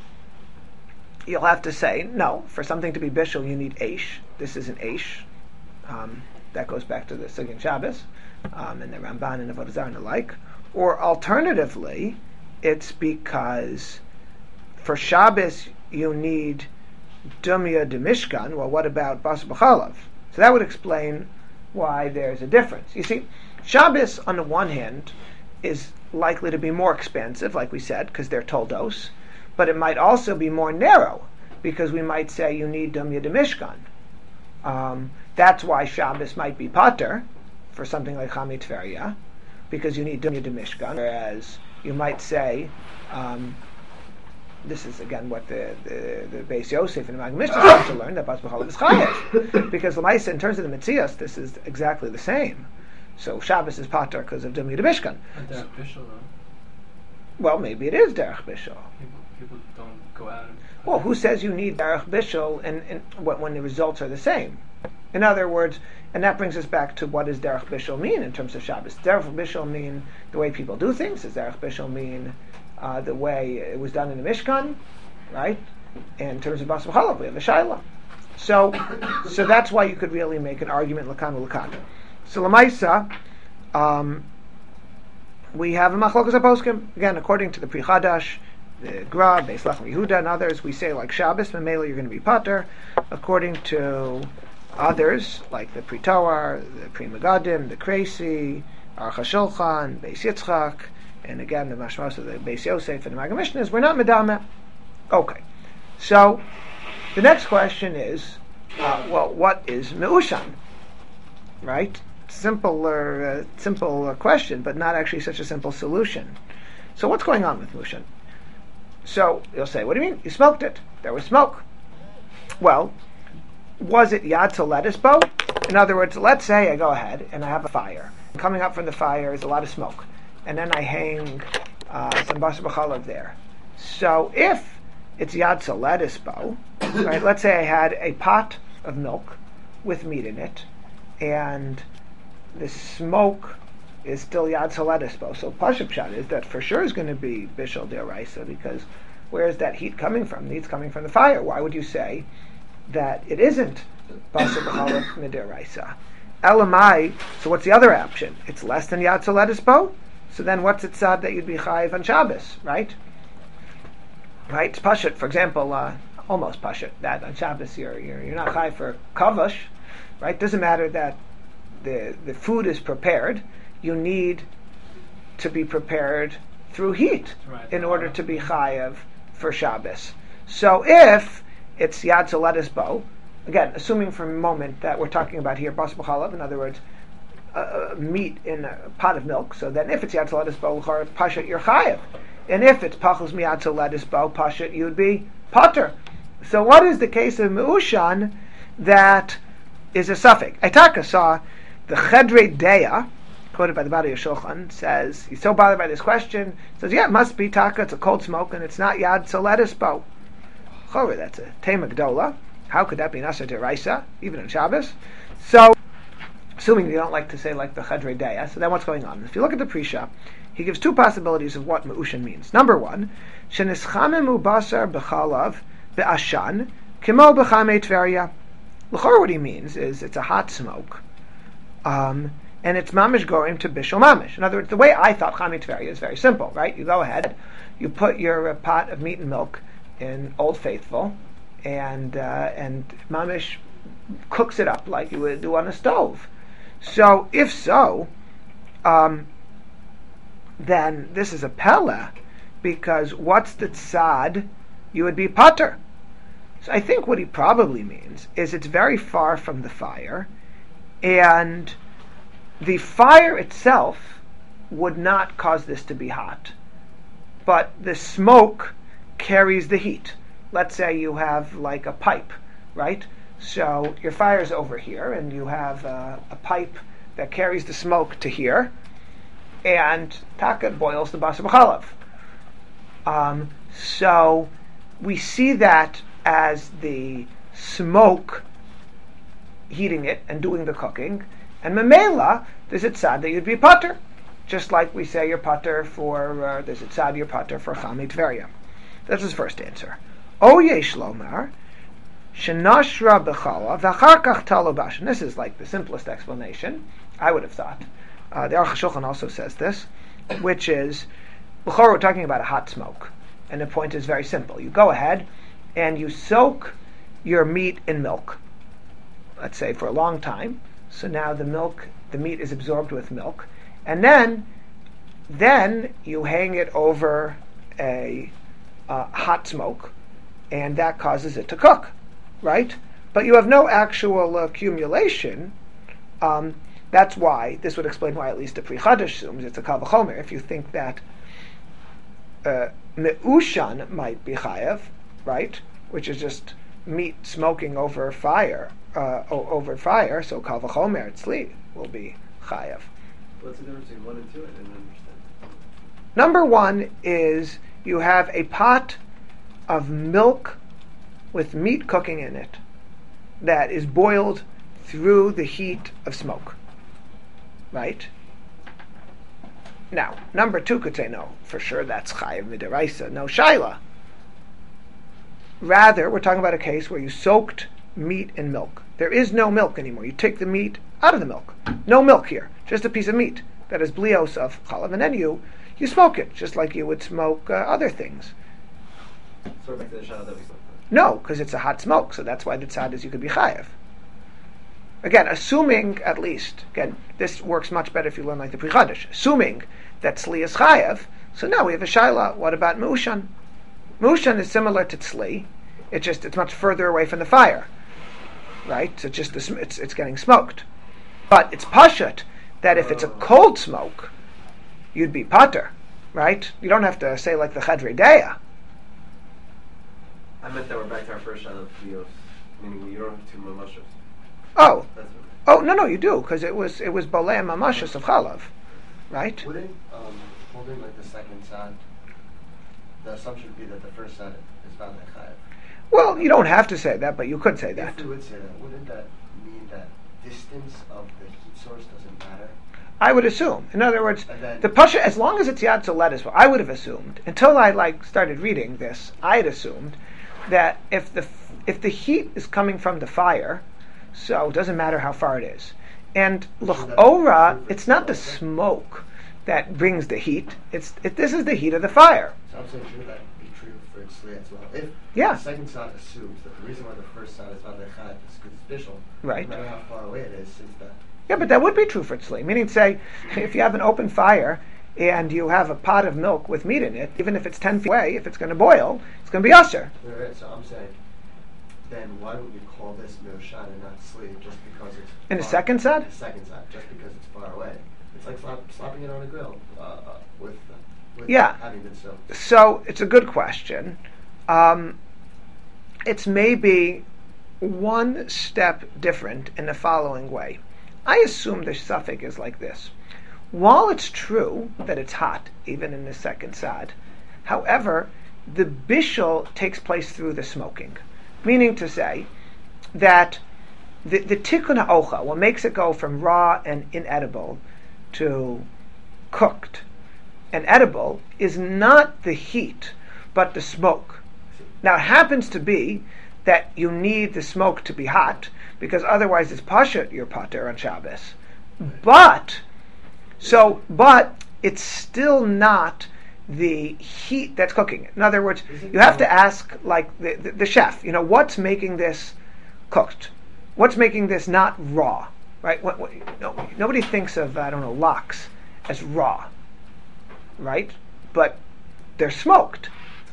you'll have to say, no, for something to be bishul, you need eish. This is an eish. Um, that goes back to the Sugin Shabbos, um, and the Ramban and the Avodah Zarah and the like. Or alternatively, it's because for Shabbos you need Dumya de Mishkan. Well, what about Bas B'chalav? So that would explain why there's a difference. You see, Shabbos, on the one hand, is likely to be more expensive, like we said, because they're toldos, but it might also be more narrow, because we might say you need Dumya de Mishkan. Um, that's why Shabbos might be pater for something like Chamei Tferia, because you need Dumya de Mishkan, whereas you might say, um, this is again what the the, the Beis Yosef and the Maggid Mishnah have to learn, that Bas B'chalav is chayev, because l'maisa, in terms of the Metzias, this is exactly the same. So Shabbos is pater because of Dumya de Mishkan. And Derech Bishul, though. Well, maybe it is Derech Bishul. People, people don't go out and... Well, who says you need Derech Bishul and, and when, when the results are the same? In other words, and that brings us back to what does Derech Bishul mean in terms of Shabbos? Derech Bishul mean the way people do things? Does Derech Bishul mean uh, the way it was done in the Mishkan? Right? And in terms of Bas B'chalav, we have a Shaila. So, so that's why you could really make an argument Lakan Lakan. So Lamaisa, um, we have a machlokas haposkim. Again, according to the Pri Chadash, the Gra, Beis Lachmi Yehuda, and others, we say like Shabbos, Mamela, you're going to be pater. According to others, like the Pri Toar, the Pri Megadim, the Kreisi, Aruch HaShulchan, Beis Yitzchak, and again the Mashmos of the Beis Yosef and the Maggid Mishnahs, we're not medameh. Okay, so the next question is, uh, well, what is meushan? Right? Simple, uh, simple uh, question, but not actually such a simple solution. So what's going on with meushan? So you'll say, what do you mean? You smoked it. There was smoke. Well, was it yad to lettuce bow? In other words, let's say I go ahead and I have a fire. Coming up from the fire is a lot of smoke, and then I hang uh, some basar b'chalav there. So if it's yad to lettuce bow, right? Let's say I had a pot of milk with meat in it, and the smoke is still yad to lettuce bow. So pashup pshat is that for sure is going to be bishul deraisa, because where is that heat coming from? The heat's coming from the fire. Why would you say that it isn't basar b'chalav midiraisa? Elamai, so what's the other option? It's less than yad to lettuce bow? So then what's it sad that you'd be chayiv on Shabbos, right? Right? It's pashut, for example, uh, almost pashut, that on Shabbos you're, you're, you're not chayiv for kavash, right? Doesn't matter that the, the food is prepared, you need to be prepared through heat Right. in order to be chayiv for Shabbos. So if it's yad to lettuce bow, again, assuming for a moment that we're talking about here basar b'chalav, in other words, uh, meat in a pot of milk, so then if it's yad to lettuce bow, pashut, you're chayiv. And if it's pachos miyad to lettuce bow, pashut, you'd be pater. So what is the case of meushan that is a suffix? Aitaka saw the Chedrei Deya, quoted by the Bari Shulchan, says, he's so bothered by this question, says, yeah, it must be taka, it's a cold smoke, and it's not yad to lettuce bow. Chorah, that's a tema gdola. How could that be nasa deraisa, even on Shabbos? So, assuming you don't like to say like the Chedrei Deya, so then what's going on? If you look at the Prisha, he gives two possibilities of what meushan means. Number one, shenischamemu basar b'chalav be'ashan kimo b'chamei Tveria. L'chor, what he means is it's a hot smoke, um, and it's mamish gorim to bishul mamish. In other words, the way I thought chamei Tveria is very simple, right? You go ahead, you put your uh, pot of meat and milk in Old Faithful, and uh, and mamish cooks it up like you would do on a stove. So if so, um, then this is a pella, because what's the tzad? You would be pater. So I think what he probably means is it's very far from the fire, and the fire itself would not cause this to be hot, but the smoke carries the heat. Let's say you have like a pipe, right? So your fire's over here, and you have uh, a pipe that carries the smoke to here, and taka boils the basar b'chalav. Um, so we see that as the smoke heating it and doing the cooking, and memela, there's a tzad that you'd be pater, just like we say you're pater for, uh, there's a tzad you're pater for chamei Tveria. That's his first answer. O yesh lomar, shenashra b'chalav, v'achar kach talo bashan. This is like the simplest explanation, I would have thought. Uh, the Aruch HaShulchan also says this, which is, b'chor, we're talking about a hot smoke, and the point is very simple. You go ahead and you soak your meat in milk, let's say for a long time. So now the milk, the meat is absorbed with milk, and then, then you hang it over a uh, hot smoke, and that causes it to cook, right? But you have no actual accumulation. Um, that's why, this would explain why at least the Pri Chadash assumes it's a kal v'chomer. If you think that uh, meushan might be chayav, right, which is just meat smoking over fire, uh, o- over fire, so kal v'chomer tzli will be chayav. What's the difference between one and two? I didn't understand. Number one is you have a pot of milk with meat cooking in it that is boiled through the heat of smoke, right? Now, number two could say, no, for sure that's chayiv midiraisa, no shaila. Rather, we're talking about a case where you soaked meat in milk. There is no milk anymore. You take the meat out of the milk. No milk here, just a piece of meat. that is blios of chalav, and then you you smoke it just like you would smoke uh, other things. So we're back to the shot that we spoke about. No, because it's a hot smoke, so that's why the tzad is you could be chayev. Again, assuming at least, again, this works much better if you learn like the Pri Chadash. Assuming that tzli is chayev, so now we have a shaila. What about meushan? Meushan is similar to tzli. It's just it's much further away from the fire, right? So it's just the, it's it's getting smoked. But it's pashut that if it's a cold smoke, you'd be pater, right? You don't have to say like the Chedrei Deah. I meant that we're back to our first shot of Leos, meaning you don't have two mamashos. Oh, That's what oh no, no, you do because it was it was bolei mamashus of chalav, right? Wouldn't um, holding like the second side, the assumption would be that the first side is valid chayav. Well, you don't have to say that, but you could say that. If we would say that, wouldn't that mean that distance of the heat source doesn't matter? I would assume. In other words, And then- the pasha, as long as it's yad soletis, I would have assumed until I like started reading this. I had assumed that if the if the heat is coming from the fire, so it doesn't matter how far it is. And l'chora, it's not the smoke that brings the heat. It's it, this is the heat of the fire. So I'm saying should that be true for tzli as well? If Yeah. the second side assumes that the reason why the first side is valid chayav is because it's bishul, Right. no matter how far away it is, since that. Yeah, but that would be true for tzli. Meaning, say, if you have an open fire and you have a pot of milk with meat in it, even if it's ten feet away, if it's going to boil, it's going to be usher. Right, right, so I'm saying, then why would we call this meushan and not tzli just because it's In the far- second side? The second side, just because it's far away. It's like slap, slapping it on a grill uh, uh, with, uh, with Yeah. having been soaked. So it's a good question. Um, it's maybe one step different in the following way. I assume the suffix is like this. While it's true that it's hot, even in the second sad, however, the bishul takes place through the smoking. Meaning to say that the, the tikkun ha'ocha, what makes it go from raw and inedible to cooked and edible, is not the heat, but the smoke. Now it happens to be that you need the smoke to be hot, because otherwise it's pashut your pater on Shabbos. But, so, but it's still not the heat that's cooking it. In other words, you have to ask, like, the, the, the chef, you know, what's making this cooked? What's making this not raw? Right? What, what, no, nobody thinks of, I don't know, lox as raw. Right? But they're smoked.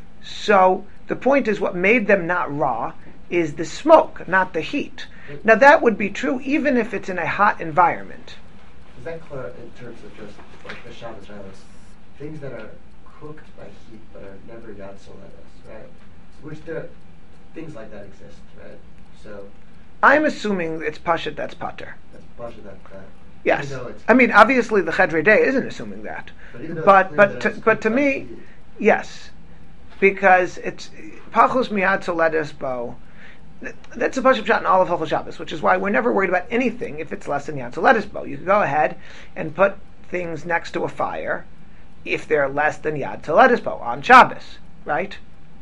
So, the point is what made them not raw is the smoke, not the heat. Now that would be true even if it's in a hot environment. Is that clear in terms of just like the Shabbos rabbis, things that are cooked by heat but are never yad soledes, right? So which there, things like that exist, right? So I'm assuming it's pashut that's pater. that's a bunch of that. that Yes. even though it's- I mean, obviously the Chedrei Deah isn't assuming that. But even though But it's clear but that to, it's but cooked to by me, heat, yes, because it's pachus miyad soledes bo. That's a pashut shot in all of Hilchos Shabbos, which is why we're never worried about anything if it's less than yad soledes bo. You can go ahead and put things next to a fire if they're less than yad soledes bo on Shabbos, right?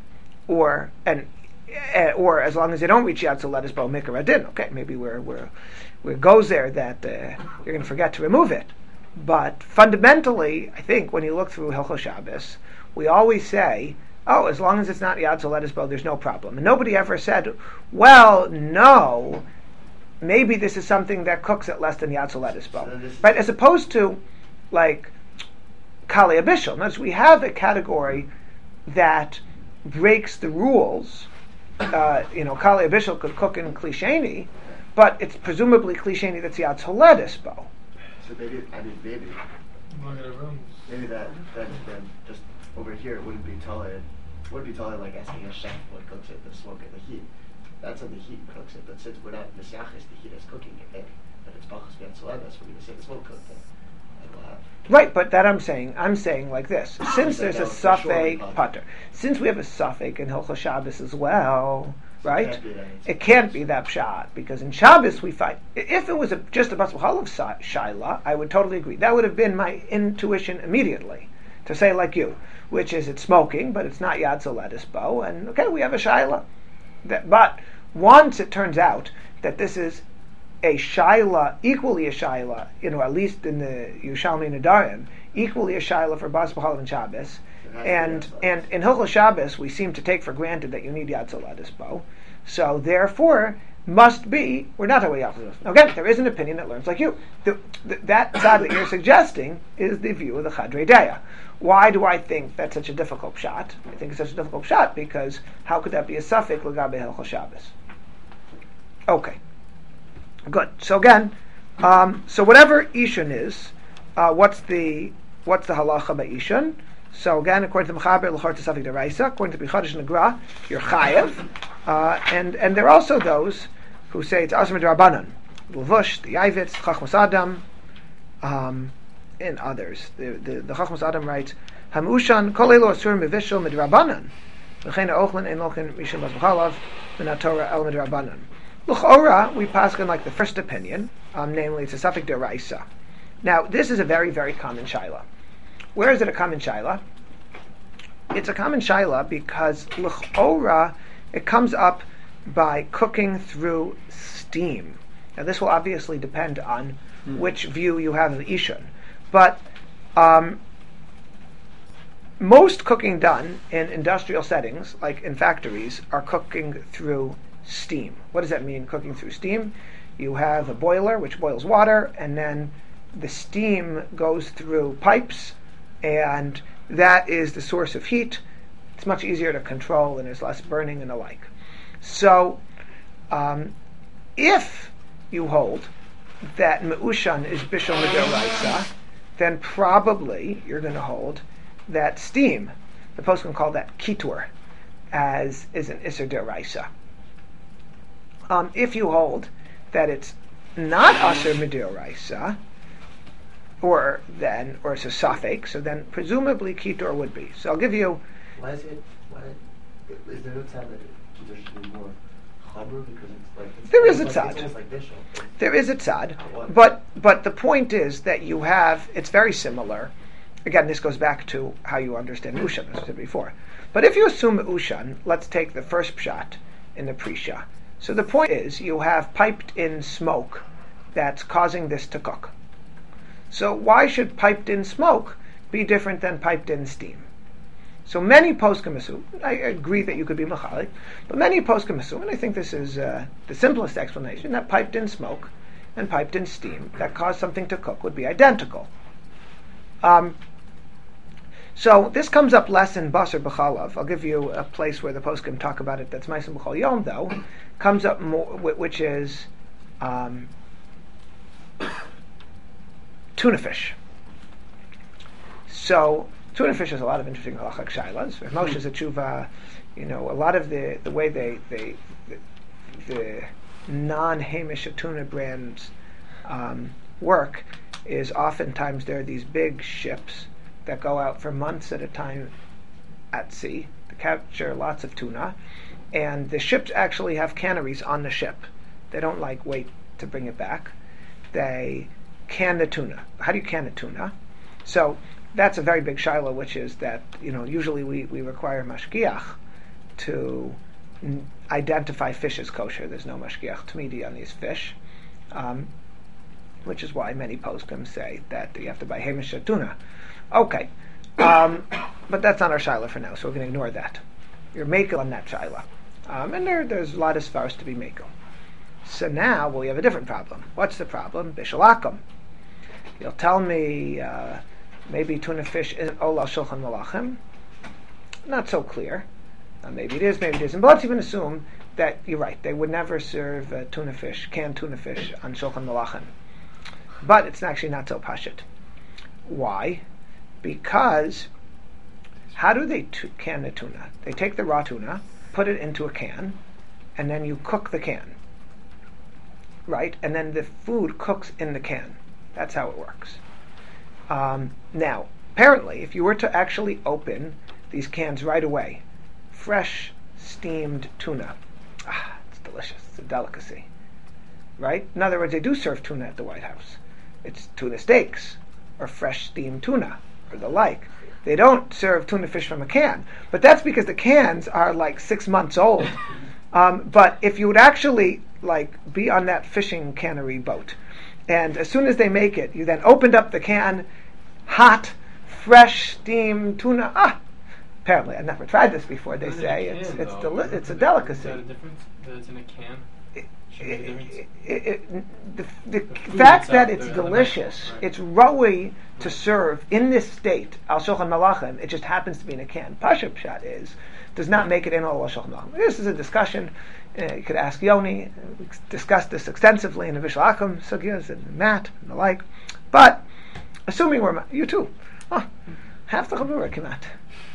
Or and uh, or as long as they don't reach yad soledes bo mikra adin. Okay, maybe we're we're where it goes there that uh, you're going to forget to remove it. But fundamentally, I think when you look through Hilchos Shabbos, we always say, oh, as long as it's not Yad Soledes Bo, there's no problem. And nobody ever said, well, no, maybe this is something that cooks at less than Yad Soledes Bo. So this- Right? As opposed to, like, Kali Abishal. Notice we have a category that breaks the rules. Uh, you know, Kali Abishal could cook in Klisheni, but it's presumably Klisheni that's Yad Soledes Bo. So maybe I mean maybe Look at the rooms. maybe that then then just over here it wouldn't be tolerated. Wouldn't be tolerated like asking a chef what cooks it, the smoke and the heat. That's how the heat cooks it. But since we're not misyachis the heat is cooking it, then that it's bachas v'yad soledes, we're going to say the smoke cooked it, and we'll have. Right, but that I'm saying, I'm saying like this. Since said there's that a was for sure suffix in pater, since we have a suffix in Hilchos Shabbos as well, So it right? can't be that, it's- It can't be that pshat, because in Shabbos we find, if it was a, just a Basal Chalav Shaila, I would totally agree. That would have been my intuition immediately, to say like you, which is it's smoking, but it's not Yad Soledes Bo, and okay, we have a Shaila. That, but once it turns out that this is a shaila, equally a shaila, you know, at least in the Yerushalmi Nadarim, equally a shaila for Bas B'chalav and Shabbos. And and in Hilchos Shabbos, we seem to take for granted that you need Yad Soladispo. So therefore, must be, we're not away out of this. Again, there is an opinion that learns like you. The, the, that side that you're suggesting is the view of the Chadrei Deya. Why do I think that's such a difficult shot? I think it's such a difficult shot because how could that be a suffix l'gabe Hilchos Shabbos? Okay, good. So again, um, so whatever Ishun is, uh, what's the what's the halacha by Ishun? So again, according to Mechaber, l'chor t'safik deraisa. According to B'chadash Negra, you're chayev, uh, and and there are also those who say it's asur midrabanan, Levush, the Yavitz, Chachmas Adam, um, and others. The the, the Chachmas Adam writes, Hamushan kol elo asur mivishel midrabanan, v'chein ha'ochlin ein lochin mishum bas b'chalav min ha'torah el midrabanan. L'chora, we paskin like the first opinion, um, namely it's a safik deraisa. Now this is a very very common shaila. Where is it a common shaila? It's a common shaila because l'chora it comes up by cooking through steam. Now this will obviously depend on mm. which view you have of Ishun. But um, most cooking done in industrial settings, like in factories, are cooking through steam. What does that mean, cooking through steam? You have a boiler which boils water, and then the steam goes through pipes, and that is the source of heat. It's much easier to control and there's less burning and the like. So, um, if you hold that Me'ushan is Bishul Mid'oraisa, then probably you're going to hold that steam, the post can call that Kitur, as is an Isser D'oraisa. Um, if you hold that it's not Asher Mid'oraisa, or then, or it's a suffix, so then presumably Kitur would be. So I'll give you... Why is it, why, is there no time that Kitur should be more Chabur, because it's like... It's there is a like, tzad. It's almost like Bishul. There is a tzad, but, but the point is that you have, it's very similar. Again, this goes back to how you understand Ushan, as I said before. But if you assume Ushan, let's take the first pshat in the Prisha. So the point is, you have piped in smoke that's causing this to cook. So why should piped in smoke be different than piped in steam? So many poskim assume, I agree that you could be machalik, but many poskim assume, and I think this is uh, the simplest explanation, that piped in smoke and piped in steam that caused something to cook would be identical. Um, so this comes up less in Basar B'chalav. I'll give you a place where the poskim talk about it that's Ma'aseh B'chol Yom, though, comes up more, which is um, tuna fish. So tuna fish has a lot of interesting halachak shaylas. Moshe's Tshuva, you know, a lot of the, the way they they the, the non-Hamish tuna brands um, work is oftentimes there are these big ships that go out for months at a time at sea to capture lots of tuna, and the ships actually have canneries on the ship. They don't like wait to bring it back. They can the tuna. How do you can the tuna? So that's a very big shiloh, which is that, you know, usually we, we require mashgiach to n- identify fish as kosher. There's no mashgiach tmidi on these fish, um, which is why many poskim say that you have to buy hamish tuna. Okay, um, but that's not our shiloh for now, so we're going to ignore that. You're makel on that shiloh. Um, and there, there's a lot of svaros to be makel. So now well, we have a different problem. What's the problem? Bishul akum. You'll tell me uh, maybe tuna fish isn't olal shulchan malachim. Not so clear. Uh, maybe it is, maybe it isn't. But let's even assume that you're right. They would never serve uh, tuna fish, canned tuna fish, on shulchan malachim. But it's actually not so pashut. Why? Because how do they t- can the tuna? They take the raw tuna, put it into a can, and then you cook the can. Right? And then the food cooks in the can. That's how it works. Um, now, apparently, if you were to actually open these cans right away, fresh steamed tuna, ah, it's delicious. It's a delicacy. Right? In other words, they do serve tuna at the White House. It's tuna steaks, or fresh steamed tuna, or the like. They don't serve tuna fish from a can. But that's because the cans are like six months old. Um, but if you would actually like be on that fishing cannery boat, and as soon as they make it, you then opened up the can, hot, fresh steamed tuna. Ah, apparently I've never tried this before. They It's in say a it's can, it's though. deli- it's a Is delicacy. that a difference? That it's in a can? Should be a difference? It- it- it- the the, The food fact itself, that it's the- the delicious, mouthful, right. it's roi to serve in this state, al shulchan malachim, it just happens to be in a can. Pasha pshat is, does not make it in al shulchan malachim. This is a discussion, uh, you could ask Yoni, we discussed this extensively in the Vishal Akum sugyas and Matt and the like, but assuming we're, you too, oh, half the chavura came out.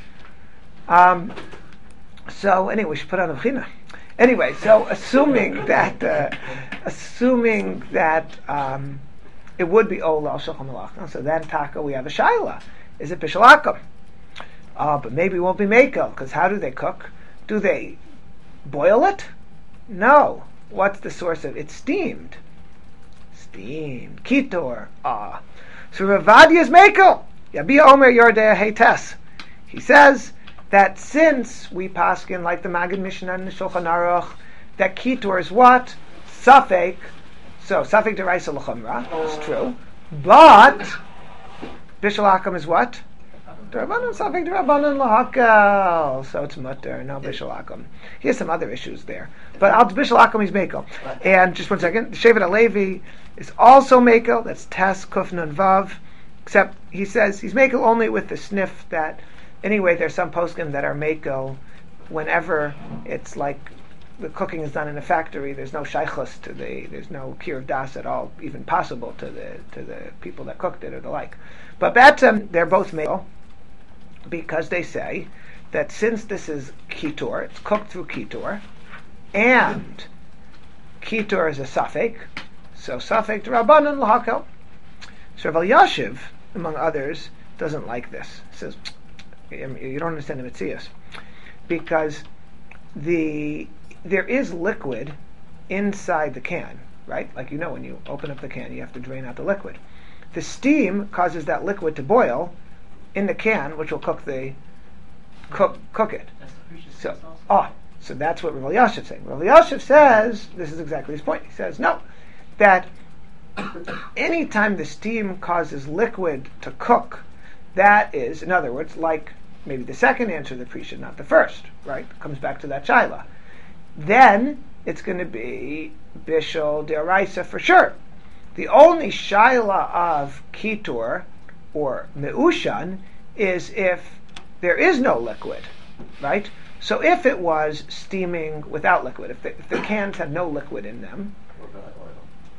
Um, so anyway, we should put on a bchina. Anyway, so assuming that, uh, assuming that um, it would be Ol al Shulchan Malachim, so then Taka we have a Shaila. Is it Bishul Akum? Uh, but maybe it won't be Mekel, because how do they cook? Do they boil it? No. What's the source of it? It's steamed. Steamed. Kitor. Ah. So Ravadi is Mekel. Yabi Omer Yordea Heites. He says that since we paskin like the Magid Mishnah and the Shulchan Aruch, that kitor is what? Safek. So Safek deraisa l'chumra. It's true. But Bishul Akum is what? Derabanan Safek derabanan l'hakel. So it's mutter, no Bishul Akum. He has some other issues there. But al Bishul Akum he's mekel. And just one second, Shevet HaLevi is also mekel. That's Tes Kuf Nun Vav. Except he says he's mekel only with the sniff that. Anyway, there's some poskim that are mekel whenever it's like the cooking is done in a factory. There's no shaychus to the, there's no kir das at all, even possible to the to the people that cooked it or the like. But batam, they're both mekel because they say that since this is kitor, it's cooked through kitor, and kitor is a safek, so safek d'Rabbanan l'hakel. So Rav Yashiv, among others, doesn't like this. He says, you don't understand the Metzias, because the there is liquid inside the can, right? Like you know, when you open up the can, you have to drain out the liquid. The steam causes that liquid to boil in the can, which will cook the cook cook it. That's the preacher's So, sauce. ah, so that's what Rav Yashiv is saying. Rav Yashiv says this is exactly his point. He says no, that anytime the steam causes liquid to cook, that is, in other words, like maybe the second answer to the Prisha, not the first, right? Comes back to that Shaila. Then it's going to be Bishul D'Oraisa for sure. The only Shaila of Kitur or Me'ushan is if there is no liquid, right? So if it was steaming without liquid, if the, if the cans had no liquid in them, What about oil?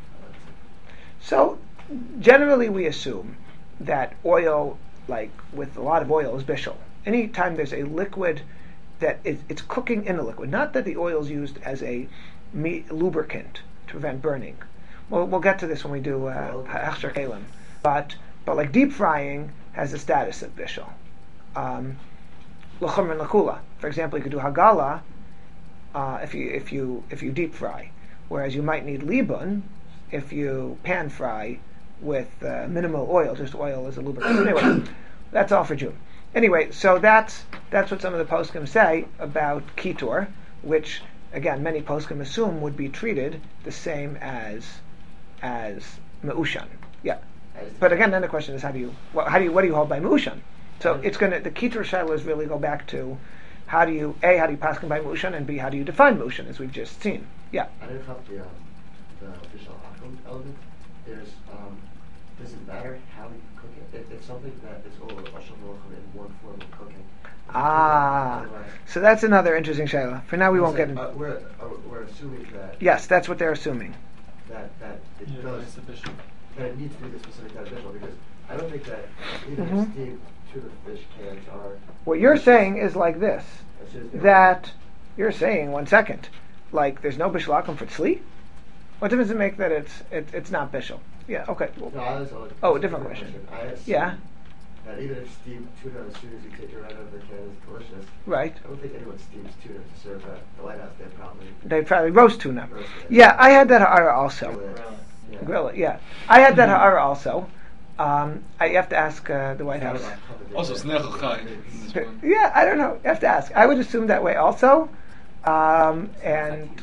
so generally we assume that oil, like with a lot of oil, is bishul. Anytime there's a liquid that is, it's cooking in a liquid, not that the oil is used as a meat lubricant to prevent burning. Well, we'll get to this when we do uh, hachshar kelim. But but like deep frying has the status of bishul. Um, l'chumr and l'kula. For example, you could do hagala uh, if you if you if you deep fry, whereas you might need libun if you pan fry with uh, minimal oil, just oil as a lubricant. Anyway, that's all for June. Anyway, so that's that's what some of the poskim say about kitor, which again many poskim assume would be treated the same as as me'ushan. Yeah, but again, then the question is how do you well, how do you what do you hold by me'ushan? So it's going to the kitor shalos really go back to how do you a how do you paskin by me'ushan, and b how do you define me'ushan, as we've just seen. Yeah. I didn't have the um, the Bishul Akum element. There's um, does it matter how you cook it? If it's something that is all in one form of cooking. Ah, Otherwise- so that's another interesting shayla. For now, we won't get into. Uh, we're uh, we're assuming that Yes, that's what they're assuming. that that it Yeah, does it's official. that it needs to be the specific kind of Bishul, because I don't think that even Mhm. if steamed tuna fish cans are. What you're saying is like this: as soon as they're- that you're saying one second, like there's no bishul akum for tzli. What difference does it make that it's it, it's not bishul? Yeah, okay. No, I was, uh, Oh, a different question. I assume Yeah. that even if steamed tuna, as soon as you take it right out of the can, is delicious. Right. I don't think anyone steams tuna to serve at the White House. They probably They probably roast tuna. roast it. Yeah, I had that ha'ara also. Grill it. Really? Yeah. Grill it. Yeah, I had that ha'ara also. Um, I have to ask uh, the White House. Also, it's nechel chai. Yeah, I don't know. You have to ask. I would assume that way also. Um, and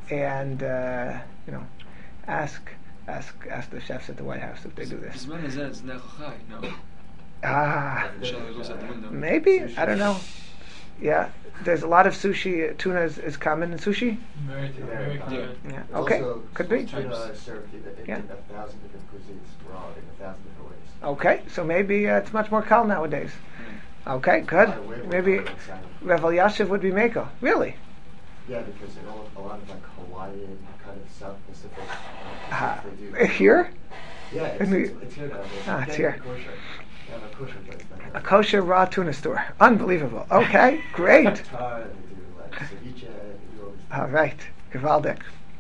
and uh, you know, ask ask ask the chefs at the White House if they do this. Zman hazeh it's nechachai, no? Ah, Inshallah goes out the window. maybe, I don't know. Yeah, there's a lot of sushi. Tuna is, is common in sushi. Very, very common. Yeah. It's Okay. also- Could be. Tuna is served in, in, Yeah. in a thousand different cuisines, raw in a thousand different ways. Okay, so maybe uh, it's much more kal nowadays. Okay, good. Uh, way more Maybe common inside. Rev Yashiv would be Mako. Really? Yeah, because in all, a lot of like Hawaiian, kind of South Pacific, uh, Uh, cuisines, they do. here? Yeah, it's, in the- it's, it's here nowadays. Ah, You it's can't here. get kosher. You have a kosher place. like A kosher raw tuna store. Unbelievable. Okay, great. Tartar, they do like ceviche, they do all these All right, Gewaldic.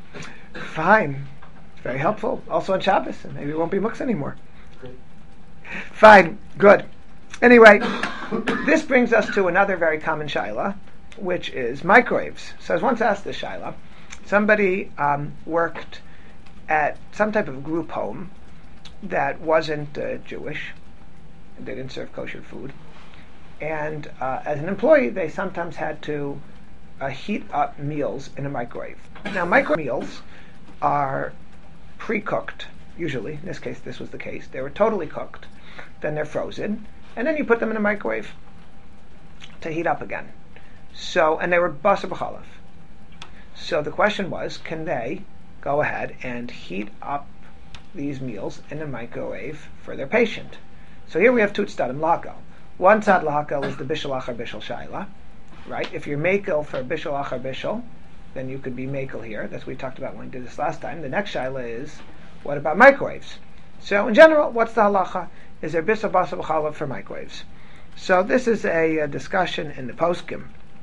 Fine. Very helpful. Also on Shabbos, and maybe it won't be muksa anymore. things. Fine, good. Anyway, this brings us to another very common shaila, which is microwaves. So I was once asked this shaila. Somebody um, worked at some type of group home that wasn't uh, Jewish. They didn't serve kosher food. And uh, as an employee, they sometimes had to uh, heat up meals in a microwave. Now, microwave meals are pre-cooked, usually. In this case, this was the case. They were totally cooked. Then they're frozen. And then you put them in a microwave to heat up again. So, and they were basar b'chalav. So the question was, can they go ahead and heat up these meals in a microwave for their patient? So here we have two tzadim lakel. One tzad lakel is the bishul achar bishul shaila, right? If you're makel for bishul achar bishul, then you could be makel here. That's what we talked about when we did this last time. The next shaila is, what about microwaves? So in general, what's the halacha? Is there bishul basar b'chalav for microwaves? So this is a, a discussion in the poskim.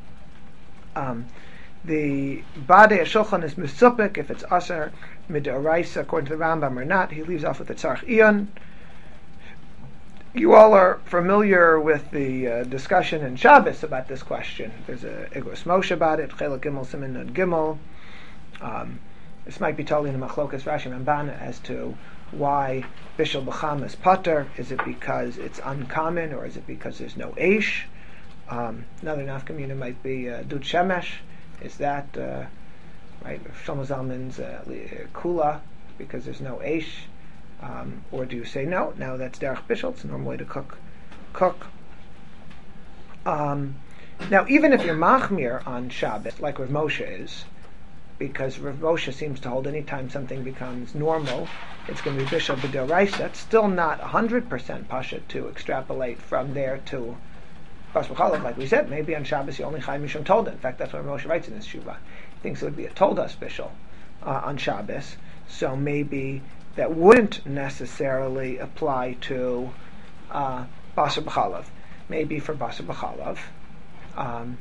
Um, the Badei Shulchan is misupik if it's aser midoraisa according to the Rambam or not. He leaves off with the tzarich iyon. You all are familiar with the uh, discussion in Shabbos about this question. There's a Igros Moshe about it, Chelak Gimel Siman Nun Gimel. Um, this might be totally in the Machlokas Rashi Ramban as to why Bishul B'cham is pater. Is it because it's uncommon, or is it because there's no Eish? Um, another nafkamina might be uh, Dud Shemesh. Is that uh, right? Shlomo Zalman's uh, Kula because there's no Eish? Um, or do you say no? Now that's derech bishul. It's a normal way to cook. Cook. Um, now, even if you're machmir on Shabbos, like Rav Moshe is, because Rav Moshe seems to hold any time something becomes normal, it's going to be bishul b'doraisa. It's still not one hundred percent pasha to extrapolate from there to bas b'chalav. Like we said, maybe on Shabbos you only chay mishum tolda. In fact, that's what Rav Moshe writes in his shuvah. He thinks it would be a toldas bishul uh, on Shabbos. So maybe that wouldn't necessarily apply to uh, basar b'chalav. Maybe for basar b'chalav, um,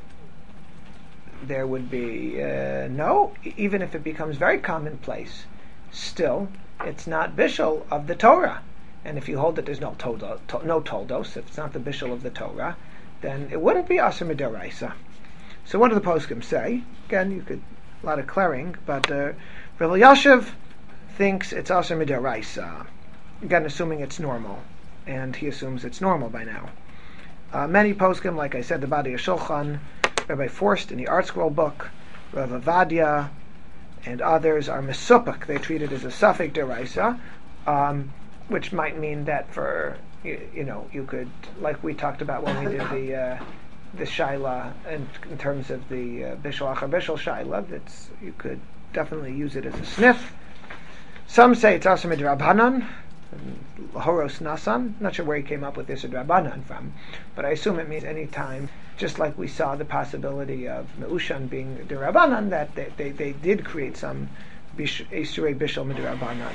there would be uh, no, even if it becomes very commonplace, still it's not bishul of the Torah. And if you hold that there's no toldos, to, no toldos, if it's not the bishul of the Torah, then it wouldn't be aser midoraisa. So what do the poskim say? Again, you could a lot of clearing, but uh, Rav Elyashiv thinks it's aser midoraisa. Again, assuming it's normal, and he assumes it's normal by now. Uh, many poskim, like I said, the Badei Shulchan, Rabbi Forst in the Art Scroll book, Rav Avadia, and others are mesupik. They treat it as a suffix deraisa, um, which might mean that for you, you know you could, like we talked about when we did the uh, the shaila in, in terms of the uh, bishul achar bishul shaila, that's you could definitely use it as a sniff. Some say it's also midrabanan, Horos Nasan. Not sure where he came up with this Drabanan from, but I assume it means any time, just like we saw the possibility of Meushan being Dirabanan, that they, they, they did create some Esurei Bishul Midrabanan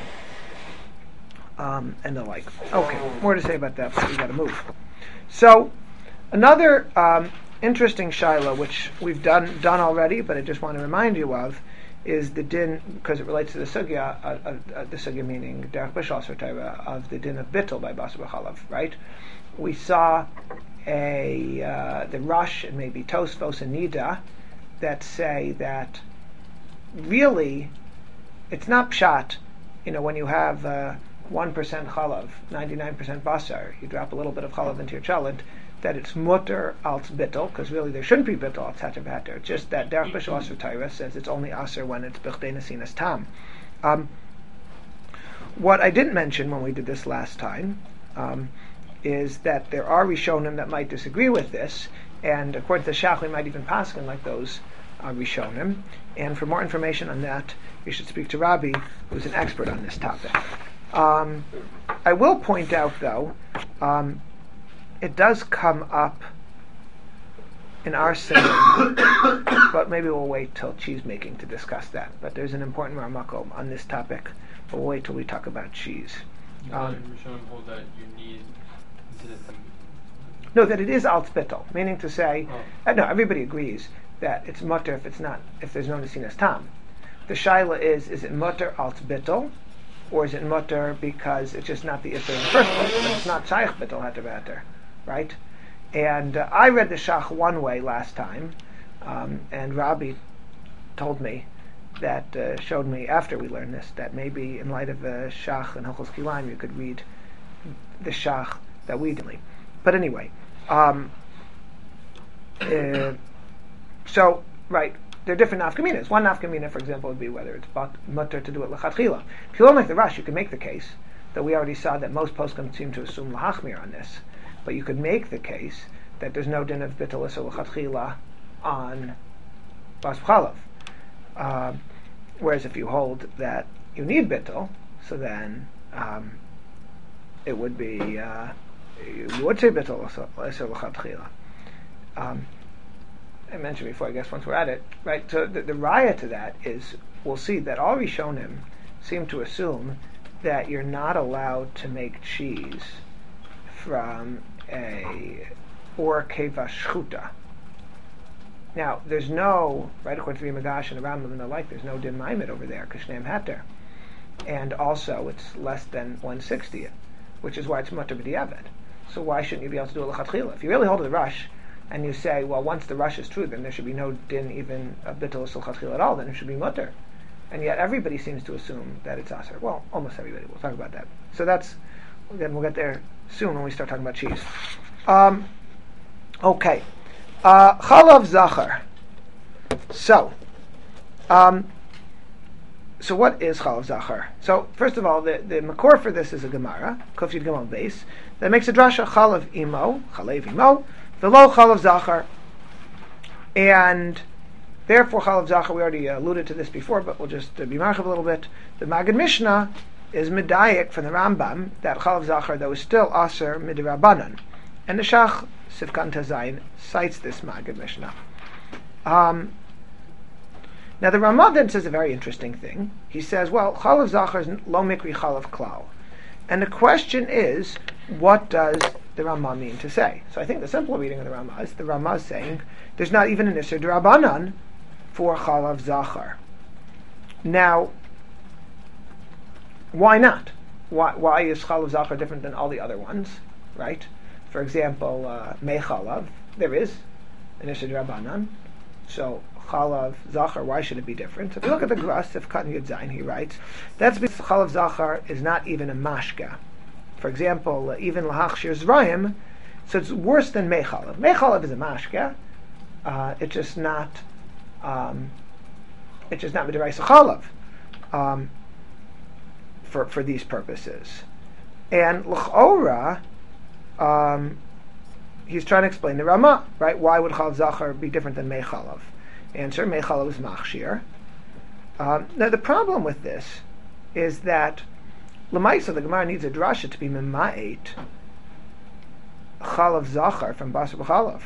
um, and the like. Okay, more to say about that, but we got to move. So, another um, interesting shaila, which we've done done already, but I just want to remind you of, is the din, because it relates to the sugya, uh, uh, uh, the sugya meaning derech bishul asur Torah, of the din of bittul by basar b'chalav, right? We saw a uh, the Rush and maybe Tosfos and Nida that say that really it's not pshat, you know, when you have uh, one percent chalav, ninety-nine percent basar, you drop a little bit of chalav into your chalent, that it's mutter als bittel, because really there shouldn't be bittel als heter v'heter. It's just that derech b'shul aser Torah says it's only aser when it's b'chdei nesinas tam. Um, what I didn't mention when we did this last time um, is that there are Rishonim that might disagree with this, and according to the Shach, we might even paskin like those uh, Rishonim. And for more information on that, you should speak to Rabbi, who's an expert on this topic. Um, I will point out, though, um, it does come up in our saying, but maybe we'll wait till cheese making to discuss that. But there's an important Ramakom on this topic, but we'll wait till we talk about cheese. Um, Rishonim hold that you need no, that it is alt bittel, meaning to say, oh. uh, no, everybody agrees that it's mutter if it's not, if there's no nesinas tam. The shaila is, is it mutter alt bittel, or is it mutter because it's just not the issur in the first place, but it's not shaykh bittel heter v'heter, right? And uh, I read the Shach one way last time, um, and Rabbi told me that, uh, showed me after we learned this, that maybe in light of the Shach and Hilchos Kilayim you could read the Shach that we did. But anyway, um, uh, so, right, there are different nafkaminas. One nafkamina, for example, would be whether it's mutter to do it l'chatchila. If you don't like the Rush, you can make the case that we already saw that most poskim seem to assume lahachmir on this. But you could make the case that there's no din of bittul or l'chatchila on bas b'chalav. Uh, whereas if you hold that you need bittul, so then um, it would be, uh, you would say bittul or l'chatchila. Um, I mentioned before, I guess once we're at it, right, so the, the raya to that is, we'll see that all Rishonim seem to assume that you're not allowed to make cheese from a or keva shchuta. Now, there's no, right, according to the Magash and the Rambam and the like, there's no din maimed over there, kashneim heter. And also, it's less than one sixtieth, which is why it's mutter b'diavad. So why shouldn't you be able to do a l'chatchila? If you really hold to the rush, and you say, well, once the rush is true, then there should be no din even a bittul l'chatchila at all, then it should be mutter. And yet everybody seems to assume that it's aser. Well, almost everybody. We'll talk about that. So that's, again, we'll get there soon when we start talking about cheese. Um, okay. Uh, Chalav Zachar. So, um, so what is Chalav Zachar? So, first of all, the, the makor for this is a Gemara, Kuf Yud Gimel Beis, that makes a drasha, Chalav Imo, Chalev Imo, V'lo Chalav Zachar. And therefore, Chalav Zachar, we already alluded to this before, but we'll just uh, be marchav a little bit. The Magid Mishnah is medayik from the Rambam that Chalav Zachar, though, is still aser midrabanan. And the Shach, Sivkan Tazayin, cites this Magid Mishnah. Um, now, the Ramah then says a very interesting thing. He says, well, Chalav Zachar is lo mikri Chalav Klal. And the question is, what does the Ramah mean to say? So I think the simple reading of the Ramah is the Ramah is saying there's not even an Isser D'Rabbanan for Chalav Zachar. Now, why not? Why, why is Chalav Zachar different than all the other ones, right? For example, uh, Mei Chalav, there is an Isser D'Rabbanan. So Chalav Zachar, why should it be different? So if you look at the Gras of Katan Yud Zayin, he writes, that's because Chalav Zachar is not even a mashka. For example, uh, even Lahachshir Zrayim, so it's worse than Mei Chalav. Mei Chalav is a mashka. Uh, it's just not, um, it's just not Midiraisa Chalav um, for for these purposes. And L'chora, um, he's trying to explain the Ramah, right? Why would Chalav Zachar be different than Mei Chalav? Answer: Mei Chalav is machshir. Um, now the problem with this is that L'maisa, the Gemara needs a drasha to be mema'et Chalav Zachar from Basar B'Chalav.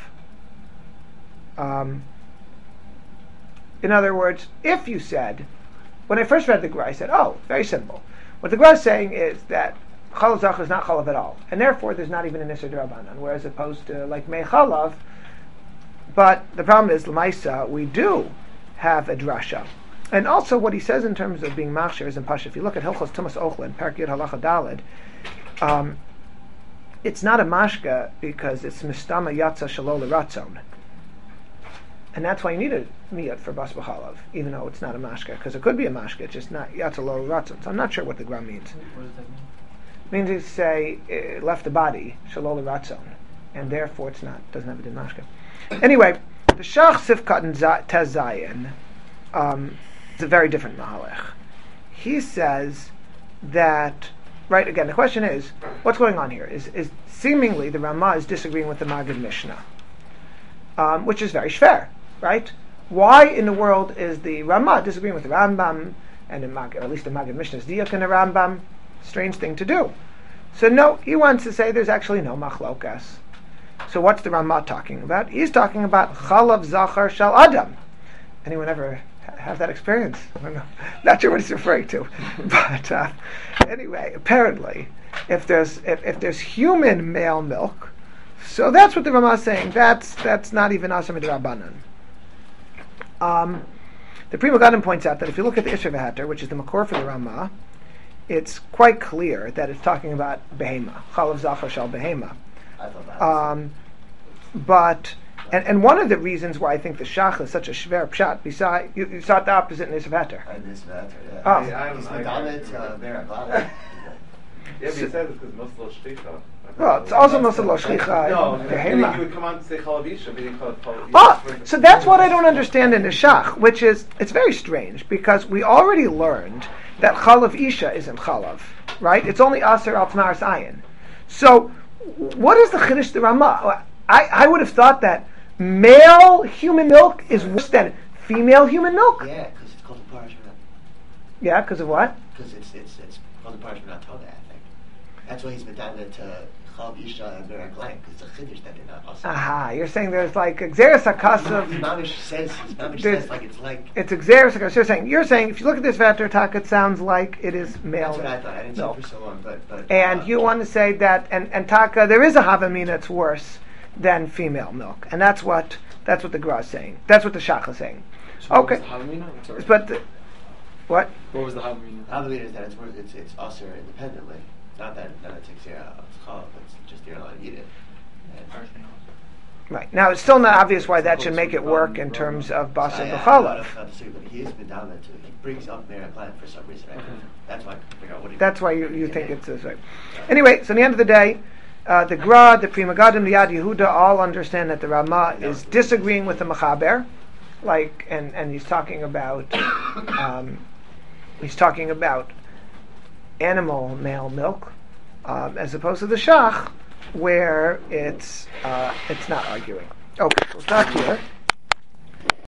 Um, in other words, if you said, when I first read the Gemara, I said, oh, very simple. What the Gemara is saying is that Chalav Zachar is not Chalav at all, and therefore there's not even an Isser D'Rabbanan, whereas opposed to like Mei Chalav. But the problem is, L'maisa, we do have a drasha. And also what he says in terms of being machshir is in Pasha. If you look at Hilchos Tumas Ochlin, Perek Yud Halacha Daled, um, it's not a mashka because it's mistama yatza shelo l'ratzon. And that's why you need a miyat for Bas B'Chalav, even though it's not a mashka, because it could be a mashka, it's just not yatza lo l'ratzon. So I'm not sure what the gram means. What does that mean? means to say it left the body, shalol ratzon, and therefore it's not doesn't have a din mashka. Anyway, the Shach Sifkat and Tez Zayin, um, it's a very different mahalech. He says that, right, again, the question is, what's going on here? Is, is seemingly the Ramah is disagreeing with the Maggid Mishnah, um, which is very shver, right? Why in the world is the Ramah disagreeing with the Rambam, and the Mag, or at least the Maggid Mishnah is diak in the Rambam? Strange thing to do. So no, he wants to say there's actually no machlokas. So what's the Ramah talking about? He's talking about chalav zachar shal adam. Anyone ever have that experience? I don't know. Not sure what he's referring to. But uh, anyway, apparently, if there's if, if there's human male milk, so that's what the Ramah is saying. That's that's not even asher midrabanan. Um, the Pri Megadim points out that if you look at the Isra V'Heter, which is the makor for the Ramah, it's quite clear that it's talking about behema, chalav zachar shal behema. I thought that was Um, but and, and one of the reasons why I think the Shach is such a shver pshat, beside you, you saw it the opposite in Isra V'Heter. I missed that. Yeah. Oh. I, I'm, He's Medalet, uh, Be'er Aglala. Yeah, but he says it's because most of shlicha. Well, it's also most of lo shlicha. No, and then behema. he would come on to say chalavisha, meaning chalavisha. Oh, so that's what I don't understand in the Shach, which is, it's very strange, because we already learned that chalav isha isn't chalav, right? It's only aser al tamaris ayin. So, what is the chiddush the Ramah? I, I would have thought that male human milk is worse than female human milk. Yeah, because it's called a parashah. Yeah, because of what? Because it's it's it's called a parashah not Torah, I think. That's why he's Medalet to Chalav Isha and Be'er Aglayim, because it's a chiddush that they're not also. Aha, you're saying there's like Xeris He HaKasav. Mamish says, he Mamish There's- says like it's like. It's Xeris HaKasav. You're saying, you're saying if you look at this Vater Taka, it sounds like it is male That's what I thought. I didn't see milk. it for so long, but. but And uh, you want to say that, and, and Taka, there is a Havamina that's worse than female milk. And that's what that's what the Gra is saying. That's what the Shach is saying. So what Okay. was the Havamina? I'm sorry. But, the, what? What was the Havamina? The other reason is that it's worth- it's it's also independently. Not that that it takes care of Chalav, it's just you're allowed to eat it. And, Right. Now, it's still not obvious why that should make it work in terms of Basa I- I- B'chalav. Not, not to say, but he is Medalet too. He brings up Be'er Aglayim for some reason. I Okay. That's why I can figure out what he. That's why you, what you he think did. it's this way. Anyway, so at the end of the day, uh, the Gra, the Pri Megadim, the Yad Yehuda all understand that the Ramah is disagreeing with the Mechaber, like, and, and he's talking about, um, he's talking about animal male milk, um, as opposed to the Shach, where it's uh, it's not arguing. Okay, we'll stop here.